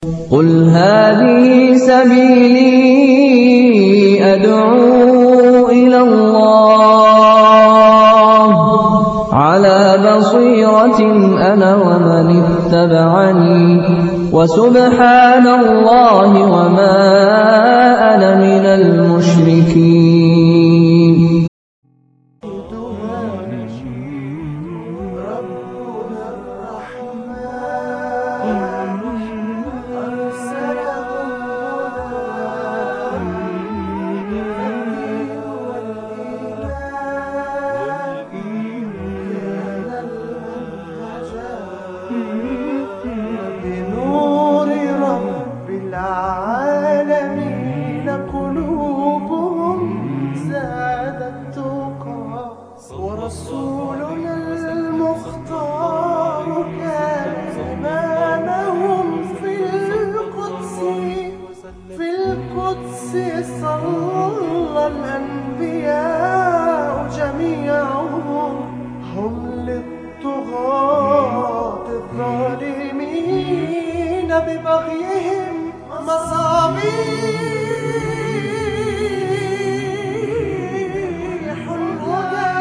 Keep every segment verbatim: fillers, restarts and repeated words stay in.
قُلْ هَٰذِهِ سَبِيلِي أَدْعُو إِلَى اللَّهِ ۚ عَلَىٰ بَصِيرَةٍ أَنَا وَمَنِ اتَّبَعَنِي ۖ وَسُبْحَانَ اللَّهِ وَمَا أَنَا مِنَ الْمُشْرِكِينَ. بنور رب العالمين قلوبهم زادت تقى، ورسولنا المختار كان إمامهم في القدس في القدس صلى الأنبياء جميعهم هم للطغاة الظالمين ببغيهم مصابيح الهدى.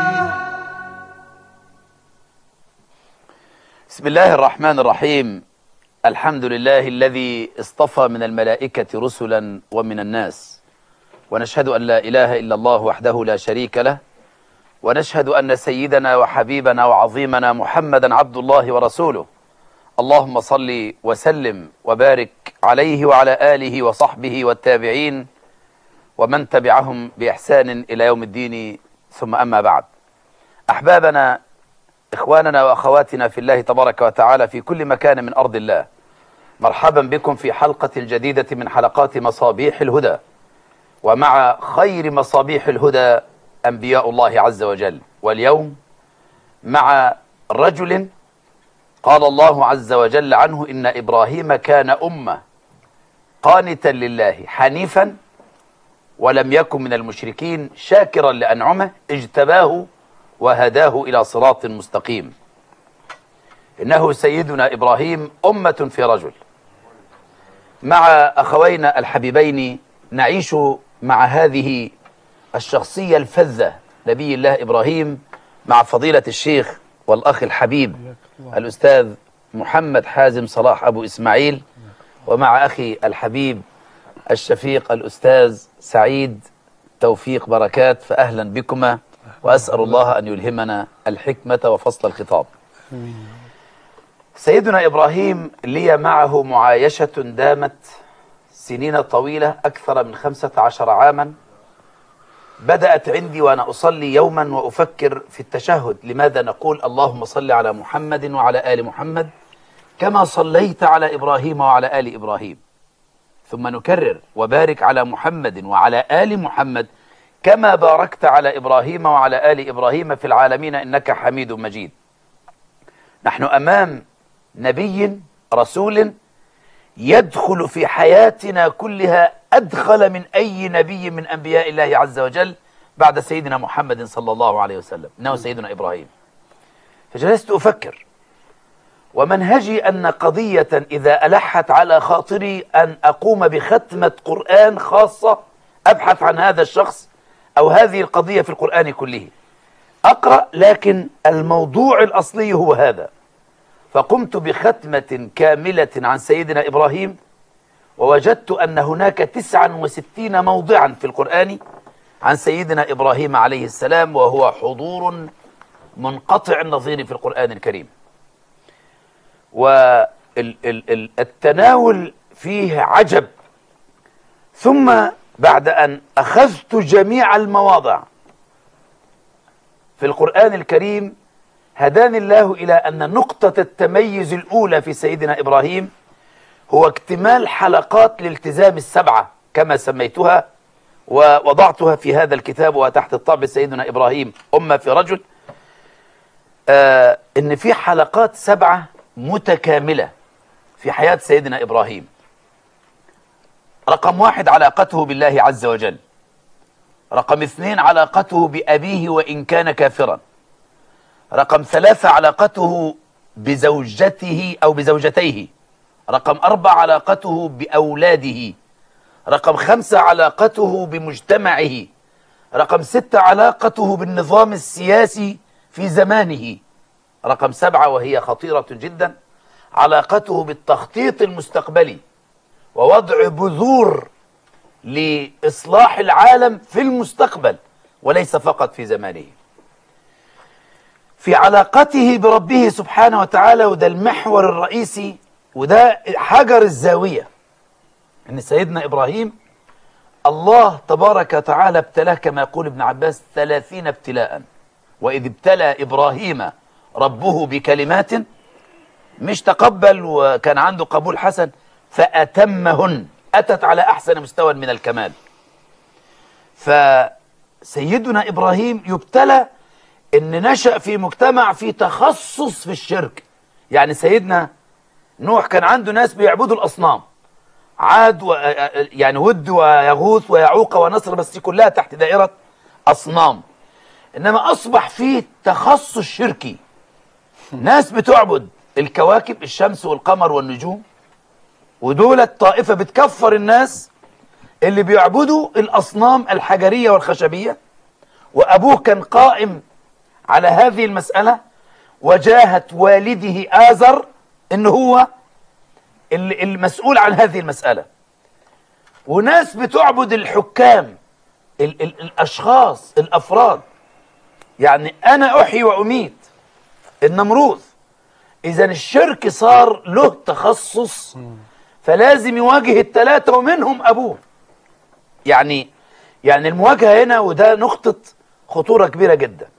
بسم الله الرحمن الرحيم. الحمد لله الذي اصطفى من الملائكة رسلا ومن الناس، ونشهد أن لا إله إلا الله وحده لا شريك له، ونشهد أن سيدنا وحبيبنا وعظيمنا محمدا عبد الله ورسوله. اللهم صل وسلم وبارك عليه وعلى آله وصحبه والتابعين ومن تبعهم بإحسان إلى يوم الدين، ثم أما بعد. أحبابنا، إخواننا وأخواتنا في الله تبارك وتعالى في كل مكان من أرض الله، مرحبا بكم في حلقة جديدة من حلقات مصابيح الهدى، ومع خير مصابيح الهدى أنبياء الله عز وجل. واليوم مع رجل قال الله عز وجل عنه: إن إبراهيم كان أمة قانتا لله حنيفا ولم يكن من المشركين شاكرا لأنعمه اجتباه وهداه إلى صراط مستقيم. إنه سيدنا إبراهيم أمة في رجل. مع أخوينا الحبيبين نعيش مع هذه الشخصية الفذة نبي الله إبراهيم، مع فضيلة الشيخ والأخ الحبيب الأستاذ محمد حازم صلاح أبو إسماعيل، ومع أخي الحبيب الشفيق الأستاذ سعيد توفيق بركات. فأهلا بكما، وأسأل الله أن يلهمنا الحكمة وفصل الخطاب. سيدنا إبراهيم لي معه معايشة دامت سنين طويلة، أكثر من خمسة عشر عاما. بدأت عندي وأنا أصلي يوما وأفكر في التشهد: لماذا نقول اللهم صل على محمد وعلى آل محمد كما صليت على إبراهيم وعلى آل إبراهيم، ثم نكرر: وبارك على محمد وعلى آل محمد كما باركت على إبراهيم وعلى آل إبراهيم في العالمين إنك حميد مجيد. نحن أمام نبي رسول يدخل في حياتنا كلها أدخل من أي نبي من أنبياء الله عز وجل بعد سيدنا محمد صلى الله عليه وسلم، إنه سيدنا إبراهيم. فجلست أفكر، ومنهجي أن قضية إذا ألحت على خاطري أن أقوم بختمة قرآن خاصة أبحث عن هذا الشخص أو هذه القضية في القرآن كله، أقرأ، لكن الموضوع الأصلي هو هذا. فقمت بختمة كاملة عن سيدنا إبراهيم، ووجدت أن هناك تسعا وستين موضعا في القرآن عن سيدنا إبراهيم عليه السلام، وهو حضور منقطع النظير في القرآن الكريم. والتناول فيه عجب. ثم بعد أن أخذت جميع المواضع في القرآن الكريم، هداني الله إلى أن نقطة التميز الأولى في سيدنا إبراهيم هو اكتمال حلقات الالتزام السبعة كما سميتها، ووضعتها في هذا الكتاب وتحت الطابع سيدنا إبراهيم أمة في رجل. آه إن في حلقات سبعة متكاملة في حياة سيدنا إبراهيم. رقم واحد: علاقته بالله عز وجل. رقم اثنين: علاقته بأبيه وإن كان كافرا. رقم ثلاثة: علاقته بزوجته أو بزوجتيه رقم أربعة علاقته بأولاده. رقم خمسة علاقته بمجتمعه. رقم ستة علاقته بالنظام السياسي في زمانه. رقم سبعة وهي خطيرة جدا، علاقته بالتخطيط المستقبلي ووضع بذور لإصلاح العالم في المستقبل وليس فقط في زمانه. في علاقته بربه سبحانه وتعالى، وده المحور الرئيسي وده حجر الزاوية، ان سيدنا إبراهيم الله تبارك وتعالى ابتلاه كما يقول ابن عباس ثلاثين ابتلاء. وإذ ابتلى إبراهيم ربه بكلمات، مش تقبل وكان عنده قبول حسن، فأتمهن، أتت على أحسن مستوى من الكمال. فسيدنا إبراهيم يبتلى إن نشأ في مجتمع في تخصص في الشرك. يعني سيدنا نوح كان عنده ناس بيعبدوا الأصنام، عاد و... يعني ود ويغوث ويعوق ونصر، بس دي كلها تحت دائرة أصنام. إنما أصبح فيه تخصص شركي، ناس بتعبد الكواكب، الشمس والقمر والنجوم، ودول الطائفة بتكفر الناس اللي بيعبدوا الأصنام الحجرية والخشبية. وأبوه كان قائم على هذه المسألة، وجاهت والده آزر إن هو المسؤول عن هذه المسألة. وناس بتعبد الحكام، ال ال الأشخاص الأفراد، يعني أنا أحيي وأميت، النمروذ. إذا الشرك صار له تخصص، فلازم يواجه الثلاثة ومنهم أبوه. يعني يعني المواجهة هنا، وده نقطة خطورة كبيرة جدا.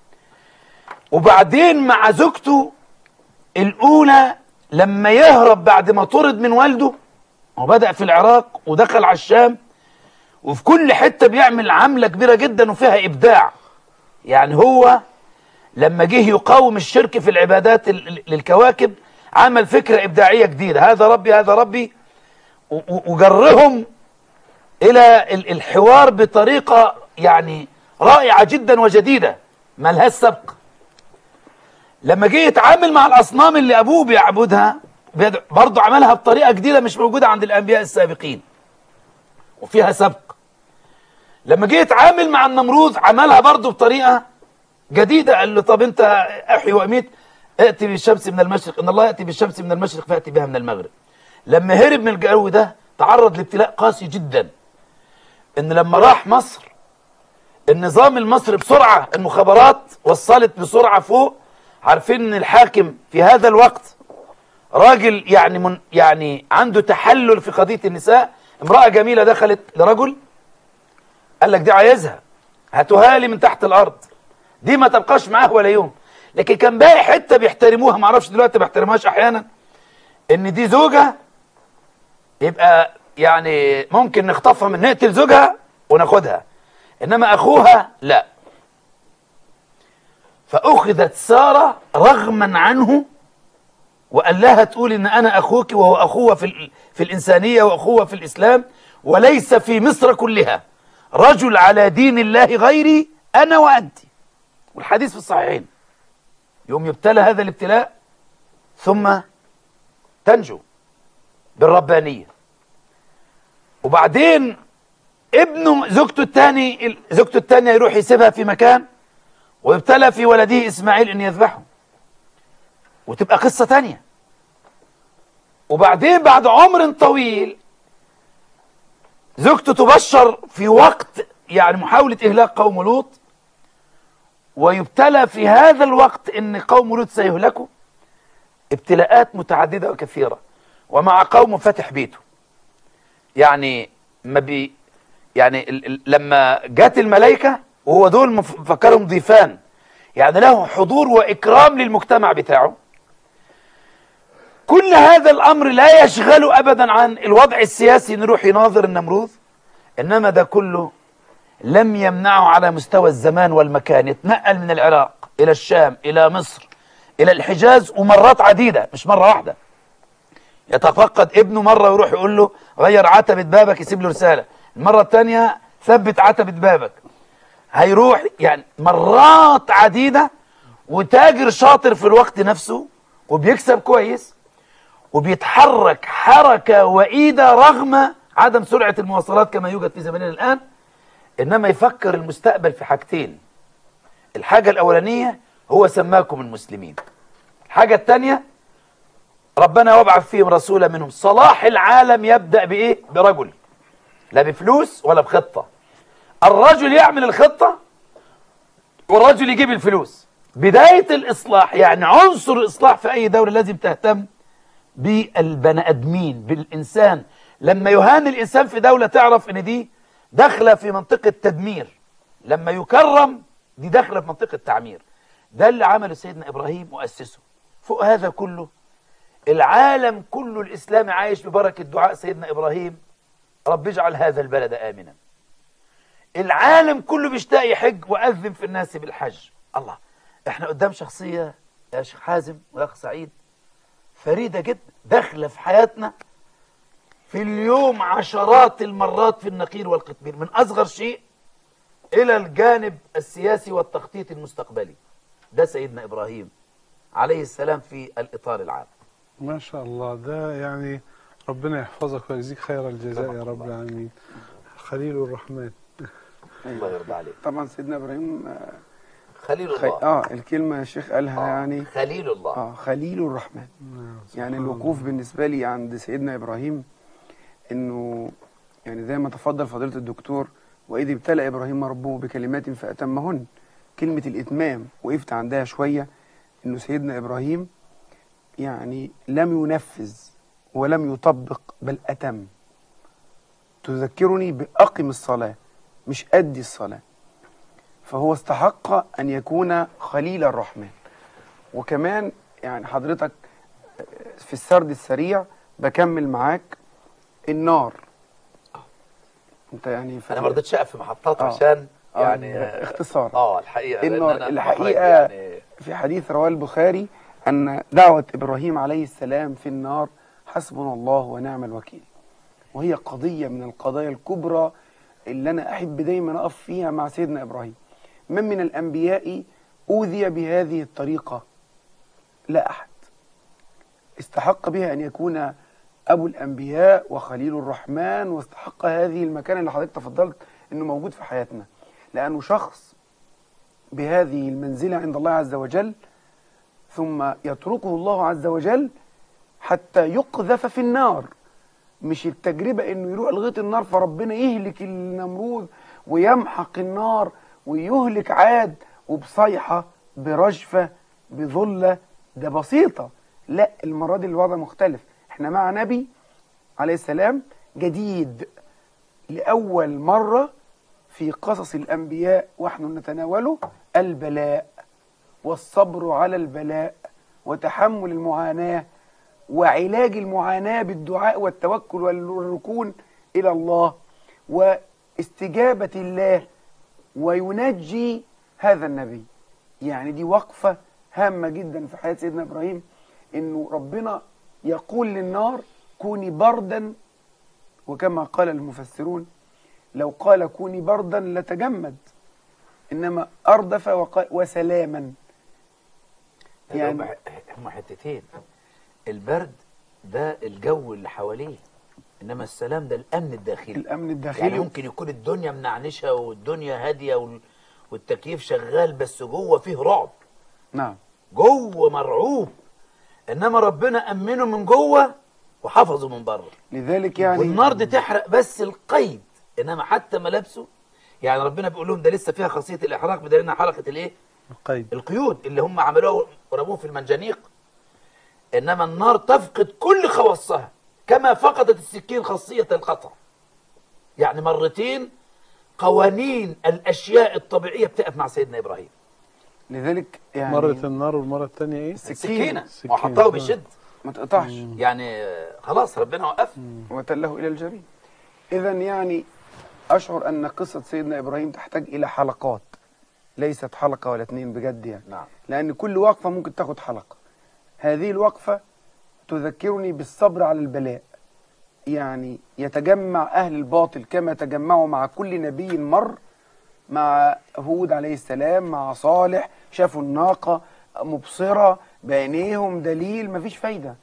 وبعدين مع زوجته الأولى لما يهرب بعد ما طرد من والده، وبدأ في العراق ودخل على الشام، وفي كل حتة بيعمل عملة كبيرة جدا وفيها إبداع. يعني هو لما جه يقاوم الشرك في العبادات للكواكب عمل فكرة إبداعية جديدة، هذا ربي هذا ربي، وجرهم إلى الحوار بطريقة يعني رائعة جدا وجديدة ملهاش سبق. لما جه يتعامل مع الأصنام اللي أبوه بيعبدها برضه عملها بطريقة جديدة مش موجودة عند الأنبياء السابقين وفيها سبق. لما جه يتعامل مع النمروذ عملها برضه بطريقة جديدة، قال له طب أنت أحيي وأميت، ائتي بالشمس من المشرق، إن الله يأتي بالشمس من المشرق فأتي بها من المغرب. لما هرب من الجو ده تعرض لابتلاء قاسي جدا، إن لما راح مصر النظام المصري بسرعة، المخابرات وصلت بسرعة فوق، عارفين إن الحاكم في هذا الوقت راجل يعني من يعني عنده تحلل في قضية النساء. امرأة جميلة دخلت لرجل قال لك دي عايزها، هاتوها لي من تحت الأرض، دي ما تبقاش معاه ولا يوم. لكن كان باقي حتة بيحترموها، ما اعرفش دلوقتي ما بيحترموهاش أحيانا، إن دي زوجة يبقى يعني ممكن نخطفها من نقتل زوجها وناخدها، إنما أخوها لا. فأخذت سارة رغما عنه وقال لها تقول إن أنا أخوك، وهو أخوة في, في الإنسانية وأخوة في الإسلام، وليس في مصر كلها رجل على دين الله غيري أنا وأنت. والحديث في الصحيحين. يوم يبتلى هذا الابتلاء ثم تنجو بالربانية. وبعدين ابنه زوجته الثاني زوجته الثانية يروح يسيبها في مكان، ويبتلى في ولده إسماعيل أن يذبحه، وتبقى قصة تانية. وبعدين بعد عمر طويل زوجته تبشر في وقت يعني محاولة إهلاك قوم لوط، ويبتلى في هذا الوقت أن قوم لوط سيهلكوا. ابتلاءات متعددة وكثيرة. ومع قوم فتح بيته، يعني ما بي يعني لما جات الملائكة وهو دول مفكرهم ضيفان، يعني له حضور وإكرام للمجتمع بتاعه. كل هذا الأمر لا يشغله أبدا عن الوضع السياسي نروح يناظر النمروذ، إنما ده كله لم يمنعه على مستوى الزمان والمكان. يتنقل من العراق إلى الشام إلى مصر إلى الحجاز، ومرات عديدة مش مرة واحدة. يتفقد ابنه مرة ويروح يقول له غير عتبة بابك، يسيب له رسالة. المرة الثانية ثبت عتبة بابك، هيروح يعني مرات عديدة. وتاجر شاطر في الوقت نفسه وبيكسب كويس، وبيتحرك حركة وإيدة رغم عدم سرعة المواصلات كما يوجد في زماننا الآن، إنما يفكر المستقبل في حاجتين. الحاجة الأولانية هو سماكم المسلمين. الحاجة الثانية ربنا وابعث فيهم رسولا منهم. صلاح العالم يبدأ بإيه؟ برجل، لا بفلوس ولا بخطة. الرجل يعمل الخطة والرجل يجيب الفلوس. بداية الإصلاح يعني عنصر الإصلاح في أي دولة لازم تهتم بالبني آدمين، بالإنسان. لما يهان الإنسان في دولة تعرف إن دي داخلة في منطقة تدمير، لما يكرم دي داخلة في منطقة تعمير. ده اللي عمله سيدنا إبراهيم مؤسسه. فوق هذا كله العالم كله الإسلامي عايش ببركة دعاء سيدنا إبراهيم: رب اجعل هذا البلد آمنا. العالم كله بيشتاق يحج وأذن في الناس بالحج. الله، احنا قدام شخصية يا شيخ حازم ويا أخ سعيد فريدة جدا، داخلة في حياتنا في اليوم عشرات المرات في النقير والقطمير، من أصغر شيء إلى الجانب السياسي والتخطيط المستقبلي. ده سيدنا إبراهيم عليه السلام في الإطار العام. ما شاء الله، ده يعني ربنا يحفظك ويجزيك خير الجزاء يا رب العالمين. خليل الرحمن. الله يرضى عليك. طبعا سيدنا ابراهيم آه خليل خي... الله. اه الكلمه يا شيخ قالها آه. يعني خليل الله. اه خليل الرحمن. يعني الوقوف بالنسبه لي عند سيدنا ابراهيم انه يعني زي ما تفضل فضيله الدكتور: واذ ابتلى ابراهيم ربه بكلمات فاتمهن. كلمه الاتمام وقفت عندها شويه، انه سيدنا ابراهيم يعني لم ينفذ ولم يطبق بل اتم. تذكرني باقم الصلاه مش ادي الصلاه. فهو استحق ان يكون خليل الرحمن. وكمان يعني حضرتك في السرد السريع بكمل معاك النار. انت يعني انا ما رضيتش اقف في محطات آه. عشان آه. يعني آه. اختصار. اه الحقيقه النار الحقيقه يعني في حديث رواه البخاري ان دعوه ابراهيم عليه السلام في النار حسبنا الله ونعم الوكيل. وهي قضيه من القضايا الكبرى اللي انا احب دايما اقف فيها مع سيدنا ابراهيم. من من الانبياء اوذي بهذه الطريقه؟ لا احد استحق بها ان يكون ابو الانبياء وخليل الرحمن، واستحق هذه المكانه اللي حضرتك تفضلت انه موجود في حياتنا، لانه شخص بهذه المنزله عند الله عز وجل ثم يتركه الله عز وجل حتى يقذف في النار. مش التجربه انه يروح لغايه النار فربنا يهلك النمرود ويمحق النار ويهلك عاد وبصيحه برجفه بظله، ده بسيطه. لا، المره دي الوضع مختلف. احنا مع نبي عليه السلام جديد لأول مرة في قصص الأنبياء ونحن نتناوله: البلاء والصبر على البلاء وتحمل المعاناة وعلاج المعاناة بالدعاء والتوكل والركون إلى الله واستجابة الله وينجي هذا النبي. يعني دي وقفة هامة جدا في حياة سيدنا إبراهيم، إنه ربنا يقول للنار: كوني بردا، وكما قال المفسرون لو قال كوني بردا لتجمد، إنما أردف وقال وسلاما. يعني هم حتتين، البرد ده الجو اللي حواليه، إنما السلام ده الأمن الداخلي. الأمن الداخلي يعني ممكن يكون الدنيا منعنشة والدنيا هادية والتكييف شغال بس جوه فيه رعب. نعم، جوه مرعوب، انما ربنا امنه من جوه وحفظه من بره. لذلك يعني والنار دي تحرق بس القيد، انما حتى ملابسه يعني ربنا بيقول لهم ده لسه فيها خاصيه الاحراق، بدليل انها حرقت الايه؟ القيد، القيود اللي هم عملوها ورموه في المنجنيق. انما النار تفقد كل خواصها كما فقدت السكين خاصيه القطع. يعني مرتين قوانين الاشياء الطبيعيه بتقف مع سيدنا ابراهيم. لذلك يعني مرة النار والمرة الثانية ايه؟ السكينة. وحطها بشد ما تقطعش. يعني خلاص ربنا وقف. وتله إلى الجبين. إذا يعني أشعر أن قصة سيدنا إبراهيم تحتاج إلى حلقات، ليست حلقة ولا اتنين بجد يعني. نعم. لأن كل وقفة ممكن تاخد حلقة. هذه الوقفة تذكرني بالصبر على البلاء. يعني يتجمع أهل الباطل كما تجمعوا مع كل نبي مر، مع هود عليه السلام، مع صالح، شافوا الناقة مبصرة بعينيهم دليل، مفيش فايدة.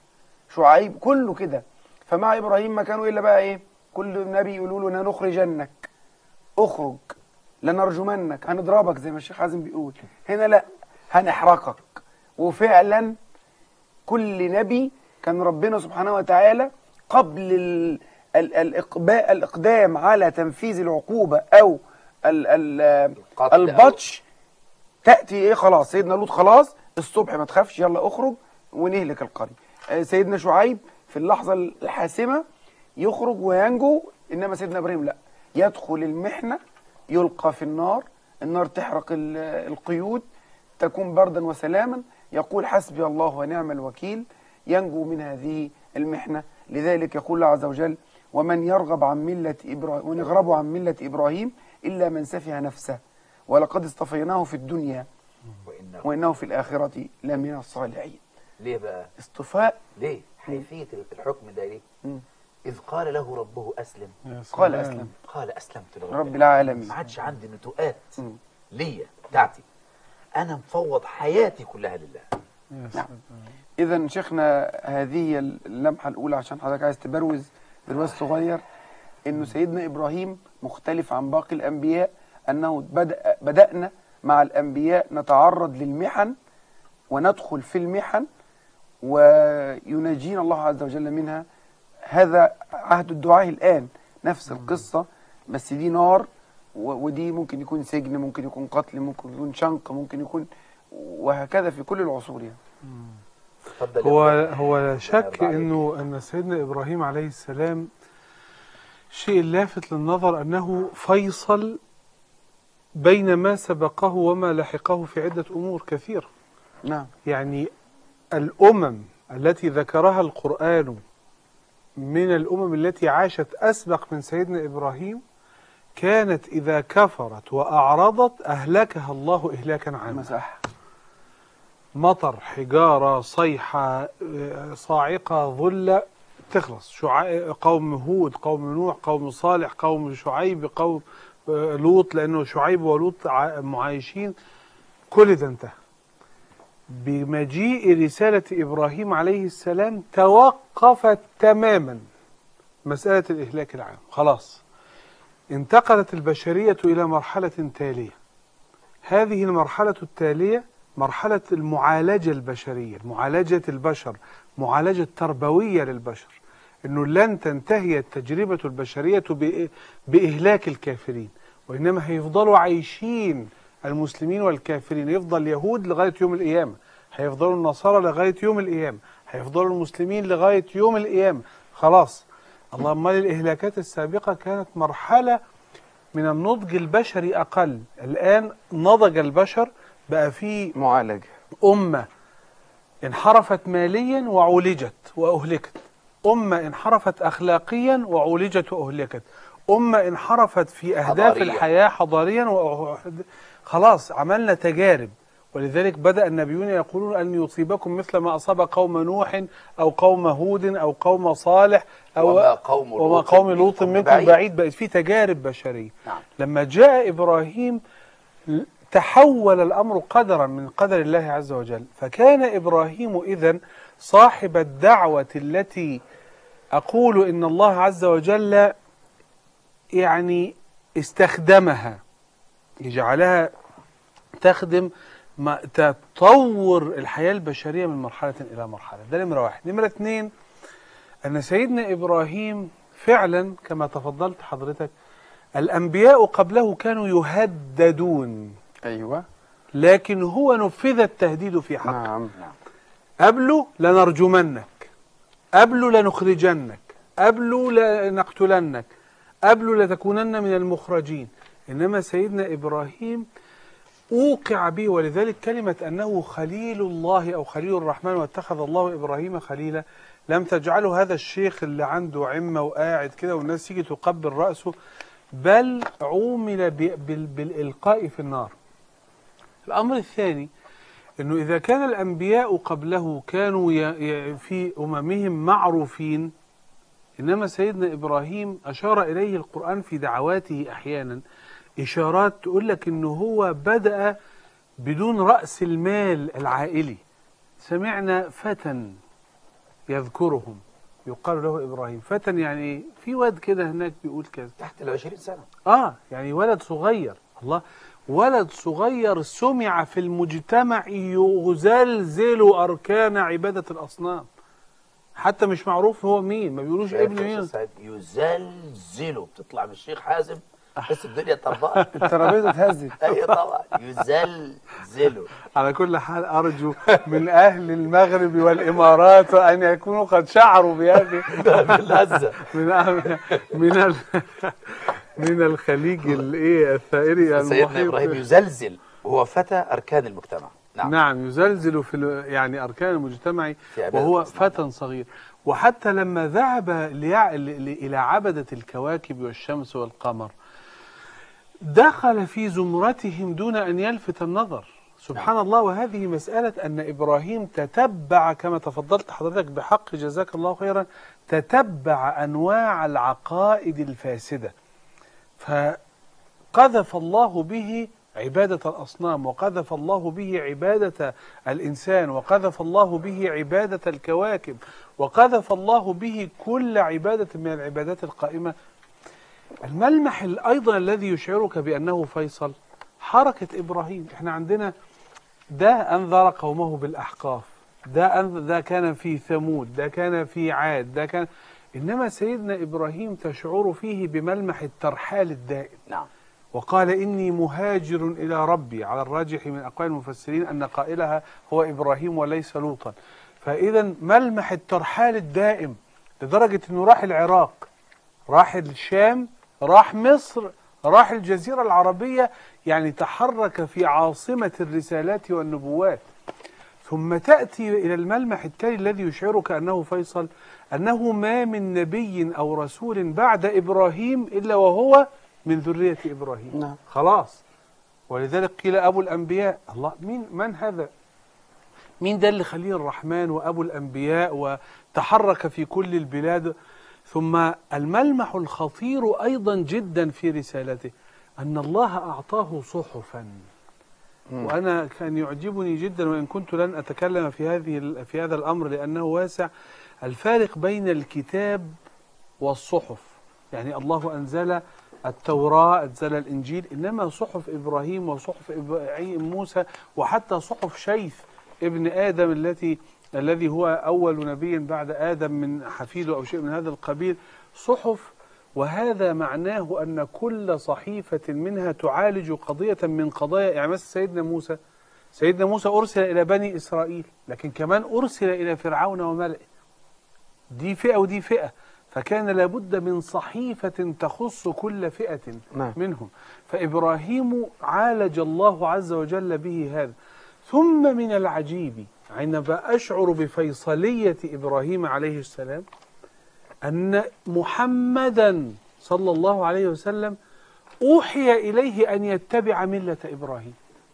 شعيب كله كده. فمع إبراهيم ما كانوا إلا بقى إيه، كل نبي يقولوا له لنخرجنك، اخرج، لنرجمنك، هنضربك زي ما الشيخ حازم بيقول. هنا لا، هنحرقك. وفعلا كل نبي كان ربنا سبحانه وتعالى قبل ال ال الإقباء الإقدام على تنفيذ العقوبة أو ال ال البطش، تأتي إيه، خلاص سيدنا لوط خلاص الصبح ما تخافش يلا اخرج ونهلك القرية. سيدنا شعيب في اللحظة الحاسمة يخرج وينجو، إنما سيدنا إبراهيم لا، يدخل المحنة، يلقى في النار، النار تحرق القيود، تكون بردا وسلاما، يقول حسبي الله ونعم الوكيل، ينجو من هذه المحنة. لذلك يقول الله عز وجل ومن يرغب عن ملة إبراهيم ونغرب عن ملة إبراهيم إلا من سفه نفسه ولقد اصطفيناه في الدنيا وإنه, وإنه في الآخرة لمن الصالحين. ليه بقى؟ اصطفاء. ليه؟ حيثية الحكم ده ليه؟ إذ قال له ربه أسلم، قال أسلم، قال أسلمت لرب رب العالمين. ما عادش عندي نتوءات ليا بتاعتي، أنا مفوض حياتي كلها لله. نعم. إذا شيخنا هذه اللمحة الأولى عشان حضرتك عايز تبروز برواز صغير إنه سيدنا إبراهيم مختلف عن باقي الأنبياء، أنه بدأ بدأنا مع الأنبياء نتعرض للمحن وندخل في المحن وينجينا الله عز وجل منها. هذا عهد الدعاء الآن، نفس القصة، بس دي نار ودي ممكن يكون سجن، ممكن يكون قتل، ممكن يكون شنق، ممكن يكون، وهكذا في كل العصور يعني. هو هو لا شك انه ان سيدنا ابراهيم عليه السلام شيء لافت للنظر انه فيصل بين ما سبقه وما لحقه في عدة امور كثيرة. نعم. يعني الامم التي ذكرها القرآن من الامم التي عاشت اسبق من سيدنا ابراهيم كانت اذا كفرت واعرضت اهلكها الله اهلاكا عاما. مسح. مطر، حجارة، صيحة، صاعقة، ظلة، تخلص. شعيب، قوم هود، قوم نوح، قوم صالح، قوم شعيب، قوم لوط، لأنه شعيب ولوط معايشين، كل ده انتهى. بمجيء رسالة إبراهيم عليه السلام توقفت تماما مسألة الإهلاك العام، خلاص انتقلت البشرية إلى مرحلة تالية. هذه المرحلة التالية مرحلة المعالجة البشرية، معالجة البشر، معالجة تربوية للبشر، أنه لن تنتهي التجربة البشرية بإهلاك الكافرين، وإنما هيفضلوا عايشين المسلمين والكافرين، يفضل اليهود لغاية يوم القيامة، هيفضلوا النصارى لغاية يوم القيامة، هيفضلوا المسلمين لغاية يوم القيامة، خلاص. اللهم الإهلاكات السابقة كانت مرحلة من النضج البشري أقل، الآن نضج البشر، بقى في معالجة. أمة انحرفت ماليا وعولجت وأهلكت، أمة انحرفت أخلاقيا وعولجت وأهلكت، أمة انحرفت في أهداف حضارية. الحياة حضاريا و... خلاص عملنا تجارب. ولذلك بدأ النبيون يقولون أن يصيبكم مثل ما أصاب قوم نوح أو قوم هود أو قوم صالح أو وما قوم لوط, وما قوم لوط منكم بعيد. بعيد بقت في تجارب بشرية. نعم. لما جاء إبراهيم تحول الأمر قدرا من قدر الله عز وجل، فكان إبراهيم إذن صاحب الدعوة التي أقول إن الله عز وجل يعني استخدمها، يجعلها تخدم ما تطور الحياة البشرية من مرحلة إلى مرحلة. ده نمرة واحد. نمرة اثنين، أن سيدنا إبراهيم فعلا كما تفضلت حضرتك الأنبياء قبله كانوا يهددون. أيوة. لكن هو نفذ التهديد في حقه. نعم. قبله لنرجمنك، قبله لنخرجنك، قبله لنقتلنك، قبله لتكونن من المخرجين. إنما سيدنا إبراهيم أوقع به، ولذلك كلمة أنه خليل الله أو خليل الرحمن واتخذ الله إبراهيم خليلا لم تجعله هذا الشيخ اللي عنده عمة وقاعد كده والناس تيجي تقبل رأسه، بل عومل بالإلقاء في النار. الأمر الثاني أنه إذا كان الأنبياء قبله كانوا في أممهم معروفين، إنما سيدنا إبراهيم أشار إليه القرآن في دعواته أحيانا إشارات تقول لك أنه هو بدأ بدون رأس المال العائلي. سمعنا فتى يذكرهم يقال له إبراهيم. فتى يعني في واد كده هناك بيقول كذا تحت العشرين سنة. آه يعني ولد صغير، الله، ولد صغير سمع في المجتمع يزلزل أركان عبادة الأصنام، حتى مش معروف هو مين، ما بيقولوش ابن مين. يزلزله، بتطلع من الشيخ حازم بس الدنيا طربان. الترابيزه اتهزت. ايوه طبعا يزلزله. على كل حال أرجو من أهل المغرب والإمارات أن يكونوا قد شعروا بهذه باللذة. من أهل من ال... من الخليج الايه الثائري سيدنا المحيط. ابراهيم يزلزل وهو فتى اركان المجتمع. نعم, نعم يزلزل في ال- يعني أركان المجتمع في عبادة وهو الأصنام. فتى صغير. وحتى لما ذهب ليع... ل- ل- إلى عبدة الكواكب والشمس والقمر دخل في زمرتهم دون أن يلفت النظر. سبحان الله. وهذه مسألة أن إبراهيم تتبع كما تفضلت حضرتك بحق جزاك الله خيرا، تتبع أنواع العقائد الفاسدة، فقذف الله به عبادة الأصنام، وقذف الله به عبادة الإنسان، وقذف الله به عبادة الكواكب، وقذف الله به كل عبادة من العبادات القائمة. الملمح أيضا الذي يشعرك بأنه فيصل حركة إبراهيم. احنا عندنا ده أنذر قومه بالأحقاف، ده أنذر، ده كان في ثمود، ده كان في عاد، ده كان، إنما سيدنا إبراهيم تشعر فيه بملمح الترحال الدائم. نعم. وقال إني مهاجر إلى ربي، على الراجح من أقوال المفسرين أن قائلها هو إبراهيم وليس لوطا. فإذا ملمح الترحال الدائم لدرجة أنه راح العراق، راح الشام، راح مصر، راح الجزيرة العربية، يعني تحرك في عاصمة الرسالات والنبوات. ثم تأتي إلى الملمح التالي الذي يشعرك أنه فيصل، أنه ما من نبي أو رسول بعد إبراهيم إلا وهو من ذرية إبراهيم. نعم. خلاص. ولذلك قيل أبو الأنبياء. الله، مين من هذا؟ مين ده اللي خليل الرحمن وأبو الأنبياء وتحرك في كل البلاد؟ ثم الملمح الخطير أيضا جدا في رسالته أن الله أعطاه صحفا. وأنا كان يعجبني جدا، وإن كنت لن أتكلم في هذه في هذا الأمر لأنه واسع، الفارق بين الكتاب والصحف. يعني الله أنزل التوراة، أنزل الإنجيل، إنما صحف إبراهيم وصحف إبراهيم موسى وحتى صحف شيث ابن آدم التي الذي هو أول نبي بعد آدم من حفيده أو شيء من هذا القبيل، صحف. وهذا معناه أن كل صحيفة منها تعالج قضية من قضايا. يعني مثلا سيدنا موسى سيدنا موسى أرسل إلى بني إسرائيل، لكن كمان أرسل إلى فرعون وملئه، دي فئة ودي فئة، فكان لابد من صحيفة تخص كل فئة منهم. فإبراهيم عالج الله عز وجل به هذا. ثم من العجيب عندما أشعر بفيصلية إبراهيم عليه السلام أن محمدا صلى الله عليه وسلم أوحي إليه أن يتبع ملة إبراهيم،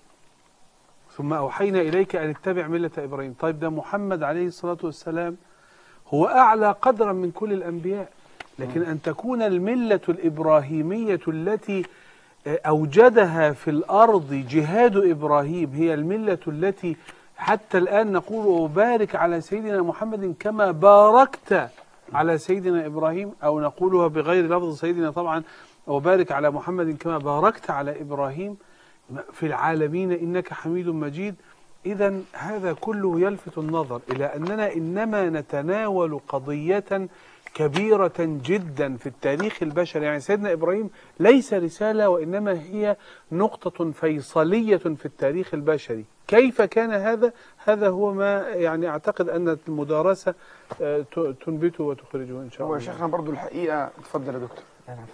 ثم أوحينا إليك أن اتبع ملة إبراهيم. طيب ده محمد عليه الصلاة والسلام هو أعلى قدرا من كل الأنبياء، لكن أن تكون الملة الإبراهيمية التي أوجدها في الأرض جهاد إبراهيم هي الملة التي حتى الآن نقول وبارك على سيدنا محمد كما باركت على سيدنا إبراهيم، أو نقولها بغير لفظ سيدنا طبعا، وبارك على محمد كما باركت على إبراهيم في العالمين إنك حميد مجيد. إذا هذا كله يلفت النظر إلى أننا إنما نتناول قضية كبيرة جدا في التاريخ البشري. يعني سيدنا إبراهيم ليس رسالة، وإنما هي نقطة فيصلية في التاريخ البشري. كيف كان هذا؟ هذا هو ما يعني أعتقد أن المدارسة تنبته وتخرجه إن شاء الله. هو شيخنا برضو الحقيقة، اتفضل يا دكتور.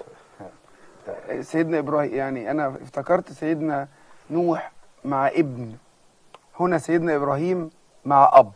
سيدنا إبراهيم، يعني أنا افتكرت سيدنا نوح مع ابن، هنا سيدنا إبراهيم مع أب.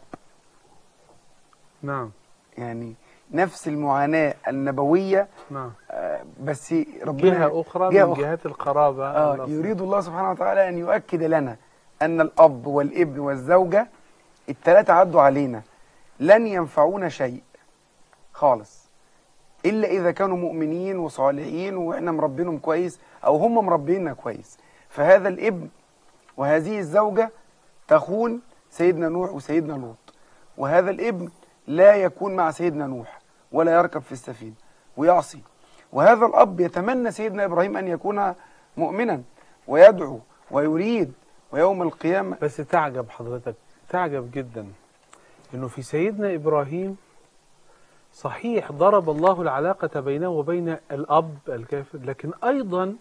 نعم. يعني نفس المعاناة النبوية. نعم. آه بس ربنا جهة أخرى جهة من أخرى. جهات القرابة. آه يريد الله سبحانه وتعالى أن يؤكد لنا أن الأب والابن والزوجة الثلاثة عدوا علينا لن ينفعونا شيء خالص إلا إذا كانوا مؤمنين وصالحين وإحنا مربينهم كويس أو هم مربيننا كويس. فهذا الابن وهذه الزوجة تخون سيدنا نوح وسيدنا لوط، وهذا الابن لا يكون مع سيدنا نوح ولا يركب في السفينة ويعصي. وهذا الأب يتمنى سيدنا إبراهيم أن يكون مؤمنا ويدعو ويريد، ويوم القيامة. بس تعجب حضرتك، تعجب جدا انه في سيدنا ابراهيم صحيح ضرب الله العلاقة بينه وبين الاب الكافر، لكن ايضا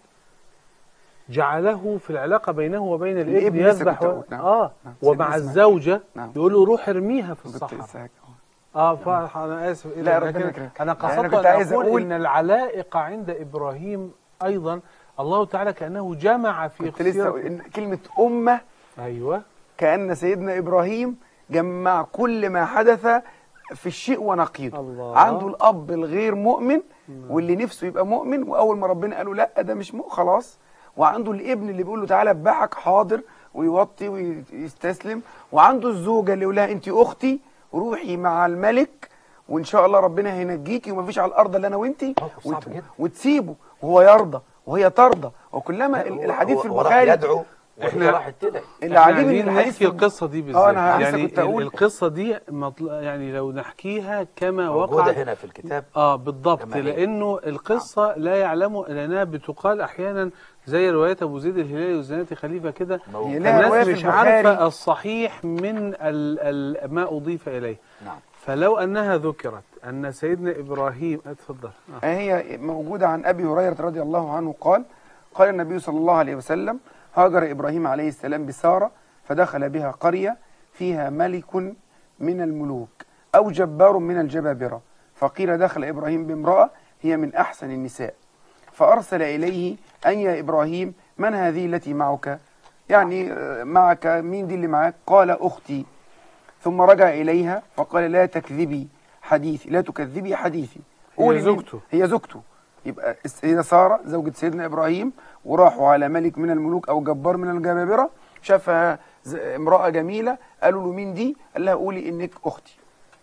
جعله في العلاقة بينه وبين الابن الابن لسه يذبح كنت و... أقول. نعم. اه نعم. ومع سيدنا الزوجة نعم. يقول له روح ارميها في كنت الصحراء. لسه- اه فانا اسف إيه لا، ده؟ ربنا لكن يكرمك. انا يعني أنا قصدت كنت ان عايز اقول أقول- ان العلائق عند ابراهيم ايضا الله تعالى كانه جمع في كنت لسه سيرة- أقول إن كلمة أمة ايوه كأن سيدنا إبراهيم جمع كل ما حدث في الشيء ونقيضه. الله. عنده الأب الغير مؤمن واللي نفسه يبقى مؤمن، وأول ما ربنا قال له لا ده مش مؤمن خلاص. وعنده الابن اللي بيقول له تعالى اذبحك، حاضر، ويوطي ويستسلم. وعنده الزوجة اللي يقول لها أنت أختي روحي مع الملك وإن شاء الله ربنا هينجيكي ومفيش على الأرض إلا أنا وأنتي، صعب وت... جدا. وتسيبه وهو يرضى وهي ترضى. وكلما هو- الحديث هو- في هو راح البخاري يدعو وهي إحنا- راحت تدعي. اللي احنا عاجبني عايزين ان الحديث نحكي في- القصة دي بالذات. اه انا لسه يعني كنت اقول القصة دي مطل... يعني لو نحكيها كما موجودة وقعت هنا في الكتاب. اه بالضبط، كما هي. لانه القصة لا يعلم لانها بتقال احيانا زي رواية ابو زيد الهلالي وزناتي خليفة كده، هي لها رواية الناس في مش البخاري. عارفة الصحيح من ال... ال... ما اضيف اليه. نعم. فلو انها ذكرت ان سيدنا ابراهيم اتفضل آه. هي موجودة عن أبي هريرة رضي الله عنه قال قال النبي صلى الله عليه وسلم هاجر إبراهيم عليه السلام بسارة فدخل بها قرية فيها ملك من الملوك أو جبار من الجبابرة، فقيل دخل إبراهيم بامرأة هي من أحسن النساء، فأرسل إليه أن يا إبراهيم من هذه التي معك؟ يعني معك مين دي اللي معك؟ قال أختي. ثم رجع إليها فقال لا تكذبي حديثي، لا تكذبي حديثي. هي قولي مين؟ زوجته. هي زوجته. يبقى السيدة سارة زوجة سيدنا إبراهيم، وراحوا على ملك من الملوك أو جبار من الجبابرة، شافها ز- امرأة جميلة، قالوا له مين دي؟ قال لها قولي إنك أختي.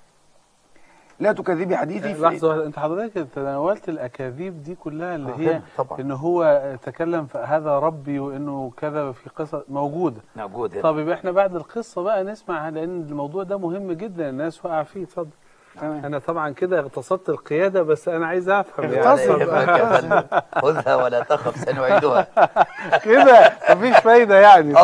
لا تكذبي حديثي. لحظة، انت حضرتك تناولت الاكاذيب دي كلها اللي آه، هي طبعا. ان هو تكلم في هذا ربي وانه كذب في قصة موجودة. موجود هنا. طب يبقى احنا بعد القصة بقى نسمع، لان الموضوع ده مهم جدا الناس واقعة فيه. اتفضل. تمام. انا طبعا كده اغتصبت القيادة، بس انا عايز افهم ولا اغتصب. يعني. يهمك يا فندم. خذها ولا تخف سنعيدها. كده مفيش فايدة يعني.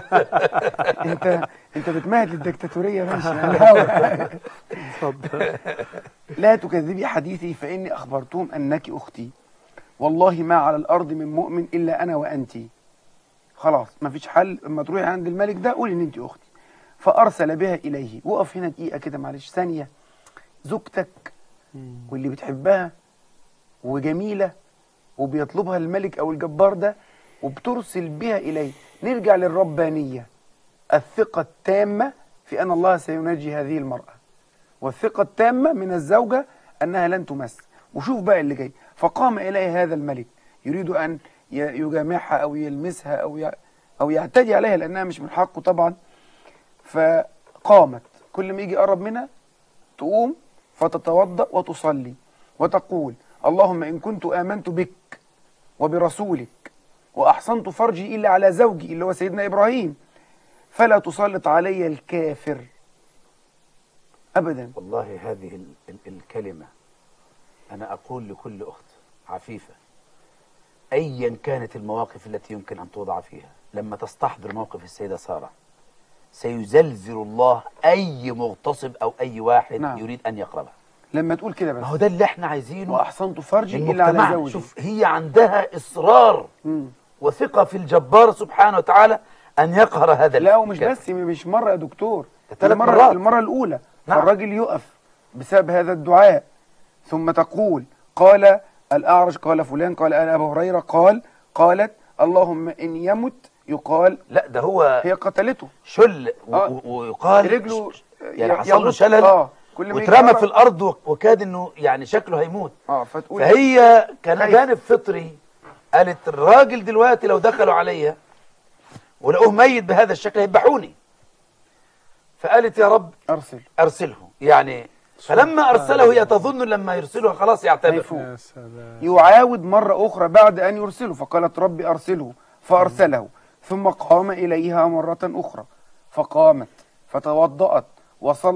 أنت أنت بتمهد للدكتاتورية ماشي على الهوا. اتفضل. لا تكذبي حديثي فإني أخبرتهم أنك أختي، والله ما على الأرض من مؤمن إلا أنا وأنت. خلاص مفيش حل، اما تروحي عند الملك ده قولي إن أنت أختي. فأرسل بها إليه. وقف هنا دقيقة كده معلش ثانية. زوجتك واللي بتحبها وجميلة وبيطلبها الملك أو الجبار ده وبترسل بها إليه. نرجع للربانية، الثقة التامة في أن الله سينجي هذه المرأة، والثقة التامة من الزوجة أنها لن تمس. وشوف بقى اللي جاي. فقام إليه هذا الملك يريد أن ي- يجامعها أو يلمسها أو ي- أو يعتدي عليها لأنها مش من حقه طبعا. فقامت كل ما يجي يقرب منها تقوم فتتوضأ وتصلي وتقول اللهم إن كنت آمنت بك وبرسولك وأحصنت فرجي إلا على زوجي اللي هو سيدنا إبراهيم فلا تسلط علي الكافر أبدا. والله هذه ال ال الكلمة أنا أقول لكل أخت عفيفة أيا كانت المواقف التي يمكن أن توضع فيها، لما تستحضر موقف السيدة سارة سيزلزل الله أي مغتصب أو أي واحد نعم. يريد أن يقربها. لما تقول كده ما بس هو ده اللي احنا عايزينه. وأحصنت فرجي من إلا على مجتمعنا. زوجي. شوف هي عندها إصرار مم. وثقة في الجبار سبحانه وتعالى أن يقهر هذا لا ومش الكافر. بس مش مرة يا دكتور، ده ثلاث المرة, مرات. المرة الأولى. نعم. فالراجل يقف بسبب هذا الدعاء ثم تقول قال الأعرج قال فلان قال أنا أبو هريرة قال قالت اللهم إن يمت يقال لا ده هو هي قتلته. شل و- آه. و- ويقال رجله يعني ي- حصل له يموت. شلل آه. كل ما يجي واترمى يقرب- في الأرض وك- وكاد إنه يعني شكله هيموت. اه فتقول فهي كان خايف. جانب فطري قالت الراجل دلوقتي لو دخلوا عليا ولقوه ميت بهذا الشكل هيذبحوني، فقالت يا رب أرسل أرسله. يعني فلما أرسله هي تظن لما يرسله خلاص يعتبر. هيفوق. يا سلام. يعاود مرة أخرى بعد أن يرسله فقالت ربي أرسله فأرسله ثم قام إليها مرة أخرى فقامت فتوضأت وصلت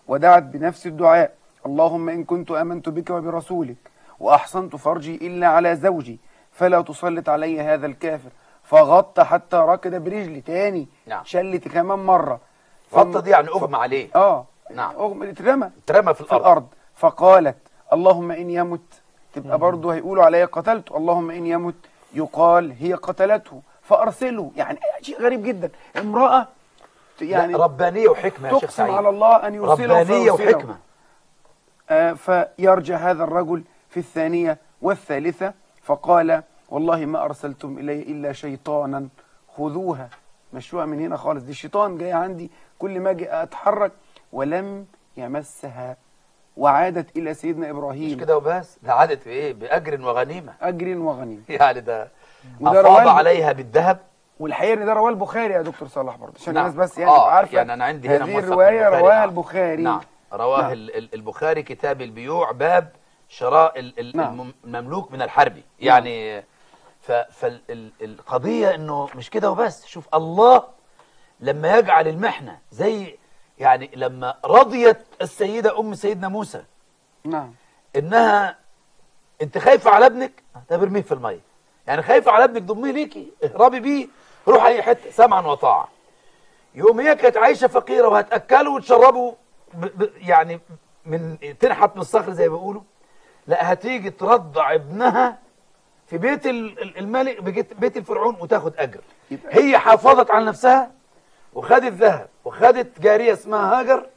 ودعت بنفس الدعاء: اللهم إن كنت آمنت بك وبرسولك وأحصنت فرجي إلا على زوجي فلا تسلط علي هذا الكافر، فغط حتى ركض برجلي تاني. نعم. شلت كمان مرة. غطى دي يعني أغمى عليه. اه نعم. أغمى، اترمى اترمى في في الأرض. الأرض. فقالت: اللهم إن يمت، تبقى برضه هيقولوا علي قتلته، اللهم إن يمت يقال هي قتلته فأرسله. يعني شيء غريب جدا، امرأة يعني يعني ربانية وحكمة يا شيخ تقسم سعيد. على الله أن يرسله ربانية فيرسله. وحكمة. آه فيرجع هذا الرجل في الثانية والثالثة فقال: والله ما أرسلتم إلي إلا شيطانا خذوها، مشوها من هنا خالص، دي الشيطان جاي عندي كل ما أجي أتحرك. ولم يمسها، وعادت إلى سيدنا مش إبراهيم كده وبس، ده عادت بإيه؟ بأجر وغنيمة. أجر وغنيمة. يعني ده وده أفاض رواه- عليها بالذهب. والحقيقة إن ده رواه البخاري يا دكتور صلاح برضه، عشان نعم. الناس بس يعني آه تبقى عارفة. يعني أنا عندي هنا هذه موثق الرواية بالبخاري. رواها نعم. البخاري. نعم، رواه نعم. ال- ال- البخاري كتاب البيوع باب شراء ال- ال- نعم. الم- المملوك من الحربي. يعني فالقضية انه مش كده وبس. شوف الله لما يجعل المحنة زي يعني لما رضيت السيدة ام سيدنا موسى نعم. انها انت خايفة على ابنك، طب ارميه في المية. يعني خايفة على ابنك ضميه ليكي، اهربي بيه، روح اي حتة سمعا وطاعة. يوم هي كانت عايشة فقيرة وهتأكله وتشربه ب ب يعني من تنحت من الصخر زي ما بيقولوا، لا هتيجي ترضع ابنها في بيت ال- ال- الملك، بيت بيت الفرعون، وتاخد اجر. هي حافظت على نفسها وخدت ذهب وخدت جارية اسمها هاجر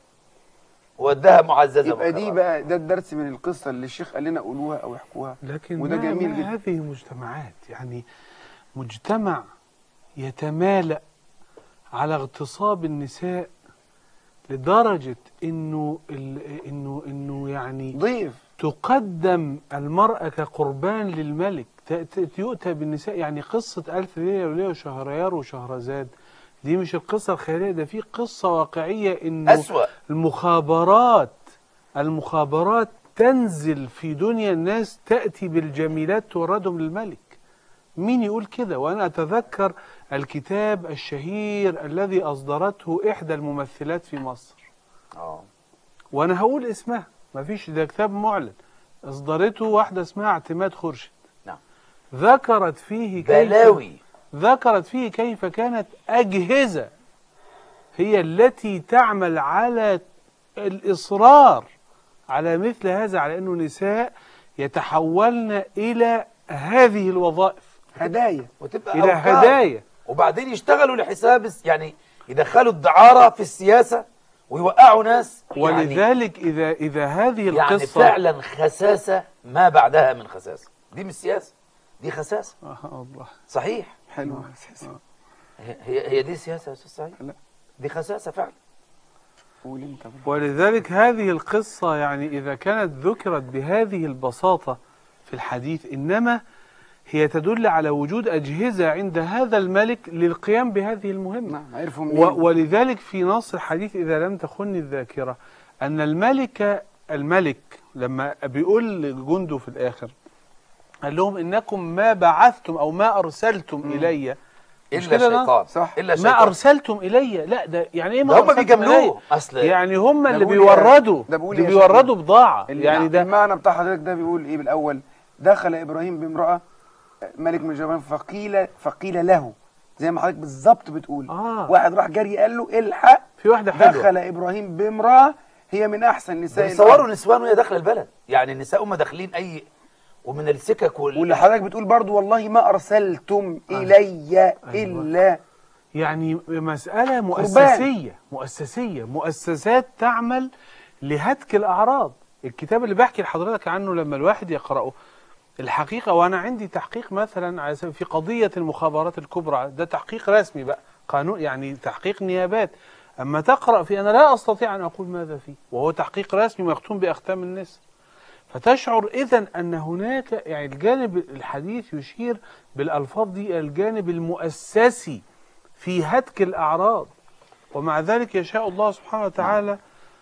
ووداها معززة. يبقى دي مكرمة. بقى ده الدرس من القصة اللي الشيخ قال لنا قولوها أو احكوها. لكن وده ما جميل ما جدا. هذه مجتمعات، يعني مجتمع يتمالأ على اغتصاب النساء لدرجة انه ال- انه انه يعني ضيف. تقدم المرأة كقربان للملك، ت- ت- يؤتى بالنساء. يعني قصة ألف ليلة وليلة وشهريار وشهرزاد دي مش القصة الخيالية، ده في قصة واقعية انه أسوأ. المخابرات المخابرات تنزل في دنيا الناس، تأتي بالجميلات توردهم للملك. مين يقول كده؟ وأنا أتذكر الكتاب الشهير الذي أصدرته إحدى الممثلات في مصر، اه وأنا هقول اسمها، ما فيش، ده كتاب معلن، أصدرته واحدة اسمها اعتماد خورشيد. نعم. ذكرت فيه كيف بلاوي. ذكرت فيه كيف كانت أجهزة هي التي تعمل على الإصرار على مثل هذا، على أنه نساء يتحولن إلى هذه الوظائف، هدايا. وتبقى إلى أوكار. هدايا. وبعدين يشتغلوا لحساب الس- يعني يدخلوا الدعارة في السياسة ويوقعوا ناس. يعني ولذلك إذا إذا هذه يعني القصة فعلا خساسة ما بعدها من خساسة. دي مش سياسة، دي خساسة. آه الله. صحيح. حلو. هي هي هي دي سياسة يا أستاذ سعيد؟ لا. دي خساسة فعلا. قول انت بقى. ولذلك هذه القصة يعني إذا كانت ذكرت بهذه البساطة في الحديث، إنما هي تدل على وجود أجهزة عند هذا الملك للقيام بهذه المهمة. نعم. عرفوا منين؟ و- ولذلك في نص الحديث إذا لم تخني الذاكرة أن الملك الملك لما بيقول لجنده في الآخر قال لهم إنكم ما بعثتم أو ما أرسلتم إلي، مش إلا كده ده؟ شيطان. صح. إلا ما شيطان. أرسلتم إلي، لا ده يعني إيه ما ده هم أرسلتم بيجاملوه. إلي؟ أصل يعني هم ده اللي بيقول بيوردوا، يا- ده بيقول اللي يا بيوردوا شيخ. بضاعة. اللي يعني ده المعنى بتاع حضرتك ده بيقول ايه بالاول؟ دخل ابراهيم بامراه ملك من الجبال فقيل فقيل له، زي ما حضرتك بالظبط بتقول. آه. واحد راح جري قال له الحق، في واحدة حلوة. دخل ابراهيم بامراه هي من احسن نساء بيصوروا الأرض. نسوان وهي داخله البلد. يعني النساء هم داخلين اي ومن السكك وال... واللي حضرتك بتقول برضو والله ما ارسلتم الي الا. يعني مسألة مؤسسية مؤسسية مؤسسات تعمل لهتك الأعراض. الكتاب اللي بحكي لحضرتك عنه لما الواحد يقرأه الحقيقة، وأنا عندي تحقيق مثلا على سبيل- في قضية المخابرات الكبرى، ده تحقيق رسمي بقى، قانون يعني تحقيق نيابات. أما تقرأ فيه أنا لا أستطيع أن أقول ماذا فيه، وهو تحقيق رسمي مختوم بأختام النسر. فتشعر إذن أن هناك يعني الجانب الحديث يشير بالألفاظ دي إلى الجانب المؤسسي في هتك الأعراض، ومع ذلك يشاء الله سبحانه وتعالى.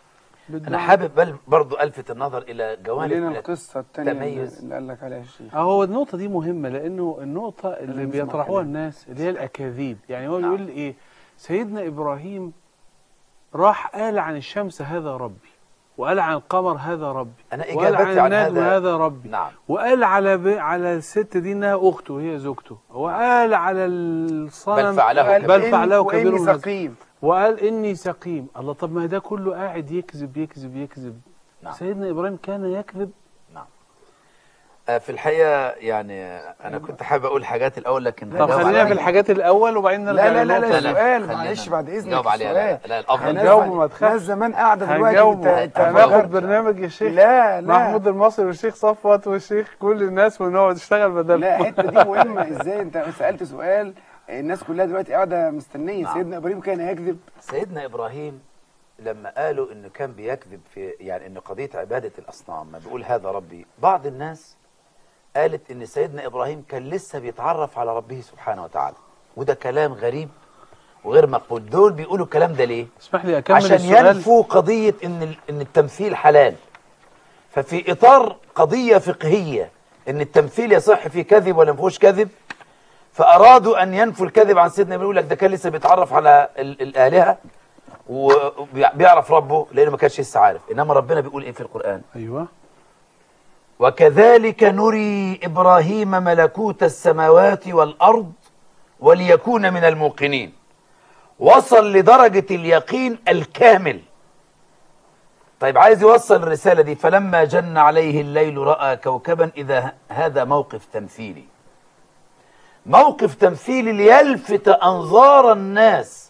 انا حابب بل برضو الفت النظر الى جوانب ولنا من القصه الثانيه اللي التميز. اللي قال لك عليها الشيخ. هو النقطة دي مهمة، لأنه النقطة اللي لازم نسمع بيطرحوها كلام. الناس اللي هي الأكاذيب. يعني هو نعم. بيقول إيه؟ سيدنا إبراهيم راح قال عن الشمس هذا ربي، وقال عن القمر هذا ربي، أنا وقال عن إجابتي عن النجم هذا هذا ربي، نعم. وقال على ب... على الست دي انها اخته وهي زوجته، وقال على الصنم بل فعله قال كبيرهم. بل فعله وإني كبيرهم هذا. سقيم. وقال اني سقيم. الله، طب ما ده كله قاعد يكذب يكذب يكذب. نعم. سيدنا ابراهيم كان يكذب. نعم. آه، في الحقيقة يعني أنا كنت حابب أقول حاجات الأول لكن طب هجاوب خلينا عليها. في الحاجات الاول وبعدين لا نرجع لا لا للنقطة لا لا، سؤال خلينا معلش بعد اذنك نجاوب عليها. السؤال. لا لا الأفضل هنجاوب ما تخافش. ناس زمان قاعده دلوقتي هنجاوب. بت- هناخد تناقض. برنامج الشيخ لا لا محمود المصري والشيخ صفوت والشيخ كل الناس ونقعد نشتغل بدل لا الحته دي مهمه. ازاي انت سالت سؤال الناس كلها دلوقتي قاعده مستنيه؟ نعم. سيدنا ابراهيم كان يكذب؟ سيدنا إبراهيم لما قالوا إنه كان بيكذب في يعني إن قضية عبادة الأصنام، ما بيقول هذا ربي، بعض الناس قالت إن سيدنا إبراهيم كان لسه بيتعرف على ربه سبحانه وتعالى، وده كلام غريب وغير مقبول. دول بيقولوا الكلام ده ليه؟ اسمح لي اكمل عشان السؤال. ينفوا قضية إن ال- إن التمثيل حلال. ففي إطار قضية فقهية إن التمثيل يصح فيه كذب ولا ما فيهوش كذب، فأرادوا أن ينفوا الكذب عن سيدنا إبراهيم. يقول لك ده كان لسه بيتعرف على ال- الآلهة وبيعرف ربه لأنه ما كانش لسه عارف. إنما ربنا بيقول إيه في القرآن؟ ايوه. وكذلك نري إبراهيم ملكوت السماوات والأرض وليكون من الموقنين. وصل لدرجة اليقين الكامل. طيب عايز يوصل الرسالة دي. فلما جن عليه الليل رأى كوكبا. إذا هذا موقف تمثيلي، موقف تمثيلي ليلفت أنظار الناس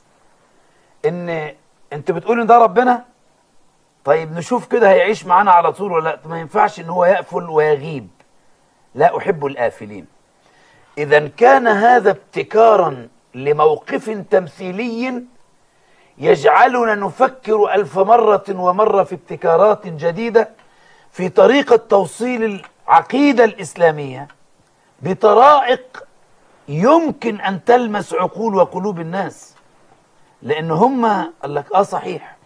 إن أنت بتقول إن ده ربنا. طيب نشوف كده هيعيش معانا على طول ولا لا؟ ما ينفعش إن هو يأفل ويغيب. لا أحب الآفلين. إذا كان هذا ابتكارا لموقف تمثيلي يجعلنا نفكر ألف مرة ومرة في ابتكارات جديدة في طريقة توصيل العقيدة الإسلامية بطرائق يمكن أن تلمس عقول وقلوب الناس. لأن هم قال لك آه صحيح.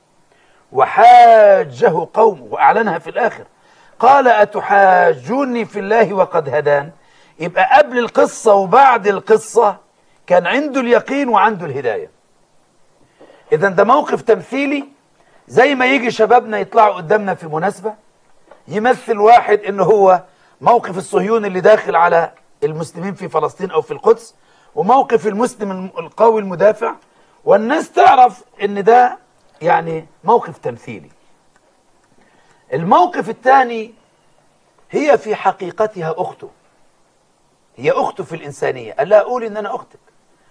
وحاجه قومه وأعلنها في الآخر. قال أتحاجوني في الله وقد هدان. يبقى قبل القصة وبعد القصة كان عنده اليقين وعنده الهداية. إذا ده موقف تمثيلي. زي ما يجي شبابنا يطلعوا قدامنا في مناسبة يمثل واحد إنه هو موقف الصهيوني اللي داخل على المسلمين في فلسطين أو في القدس، وموقف المسلم القوي المدافع، والناس تعرف إن ده يعني موقف تمثيلي. الموقف الثاني هي في حقيقتها أخته. هي أخته في الإنسانية. قال لها أقول إن أنا أختك.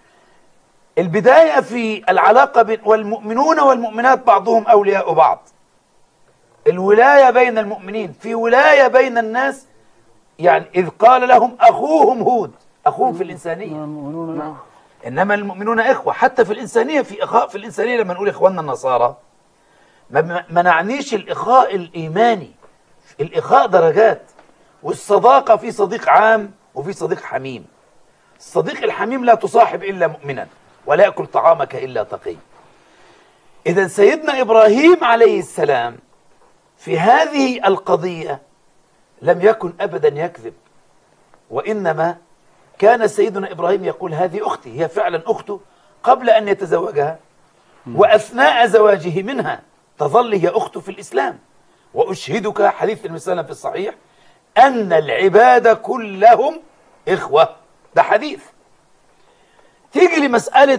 البداية في العلاقة بين والمؤمنون والمؤمنات بعضهم أولياء بعض. الولاية بين المؤمنين، في ولاية بين الناس. يعني إذ قال لهم أخوهم هود، أخوهم في الإنسانية. نعم. إنما المؤمنون إخوة. حتى في الإنسانية في إخاء في الإنسانية. لما نقول إخواننا النصارى ما منعنيش الإخاء الإيماني. الإخاء درجات. والصداقة في صديق عام وفي صديق حميم. الصديق الحميم لا تصاحب إلا مؤمنا ولا يأكل طعامك إلا تقي. إذا سيدنا إبراهيم عليه السلام في هذه القضية لم يكن أبدا يكذب، وإنما كان سيدنا إبراهيم يقول هذه أختي. هي فعلا أخته قبل أن يتزوجها، وأثناء زواجه منها تظل هي أخته في الإسلام. وأشهدك حديث النبي صلى الله عليه وسلم في الصحيح أن العباد كلهم إخوة. ده حديث. تيجي لمسألة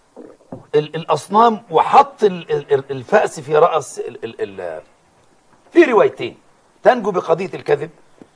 الأصنام وحط الفأس في رأس ال ال ال في روايتين تنجو بقضية الكذب.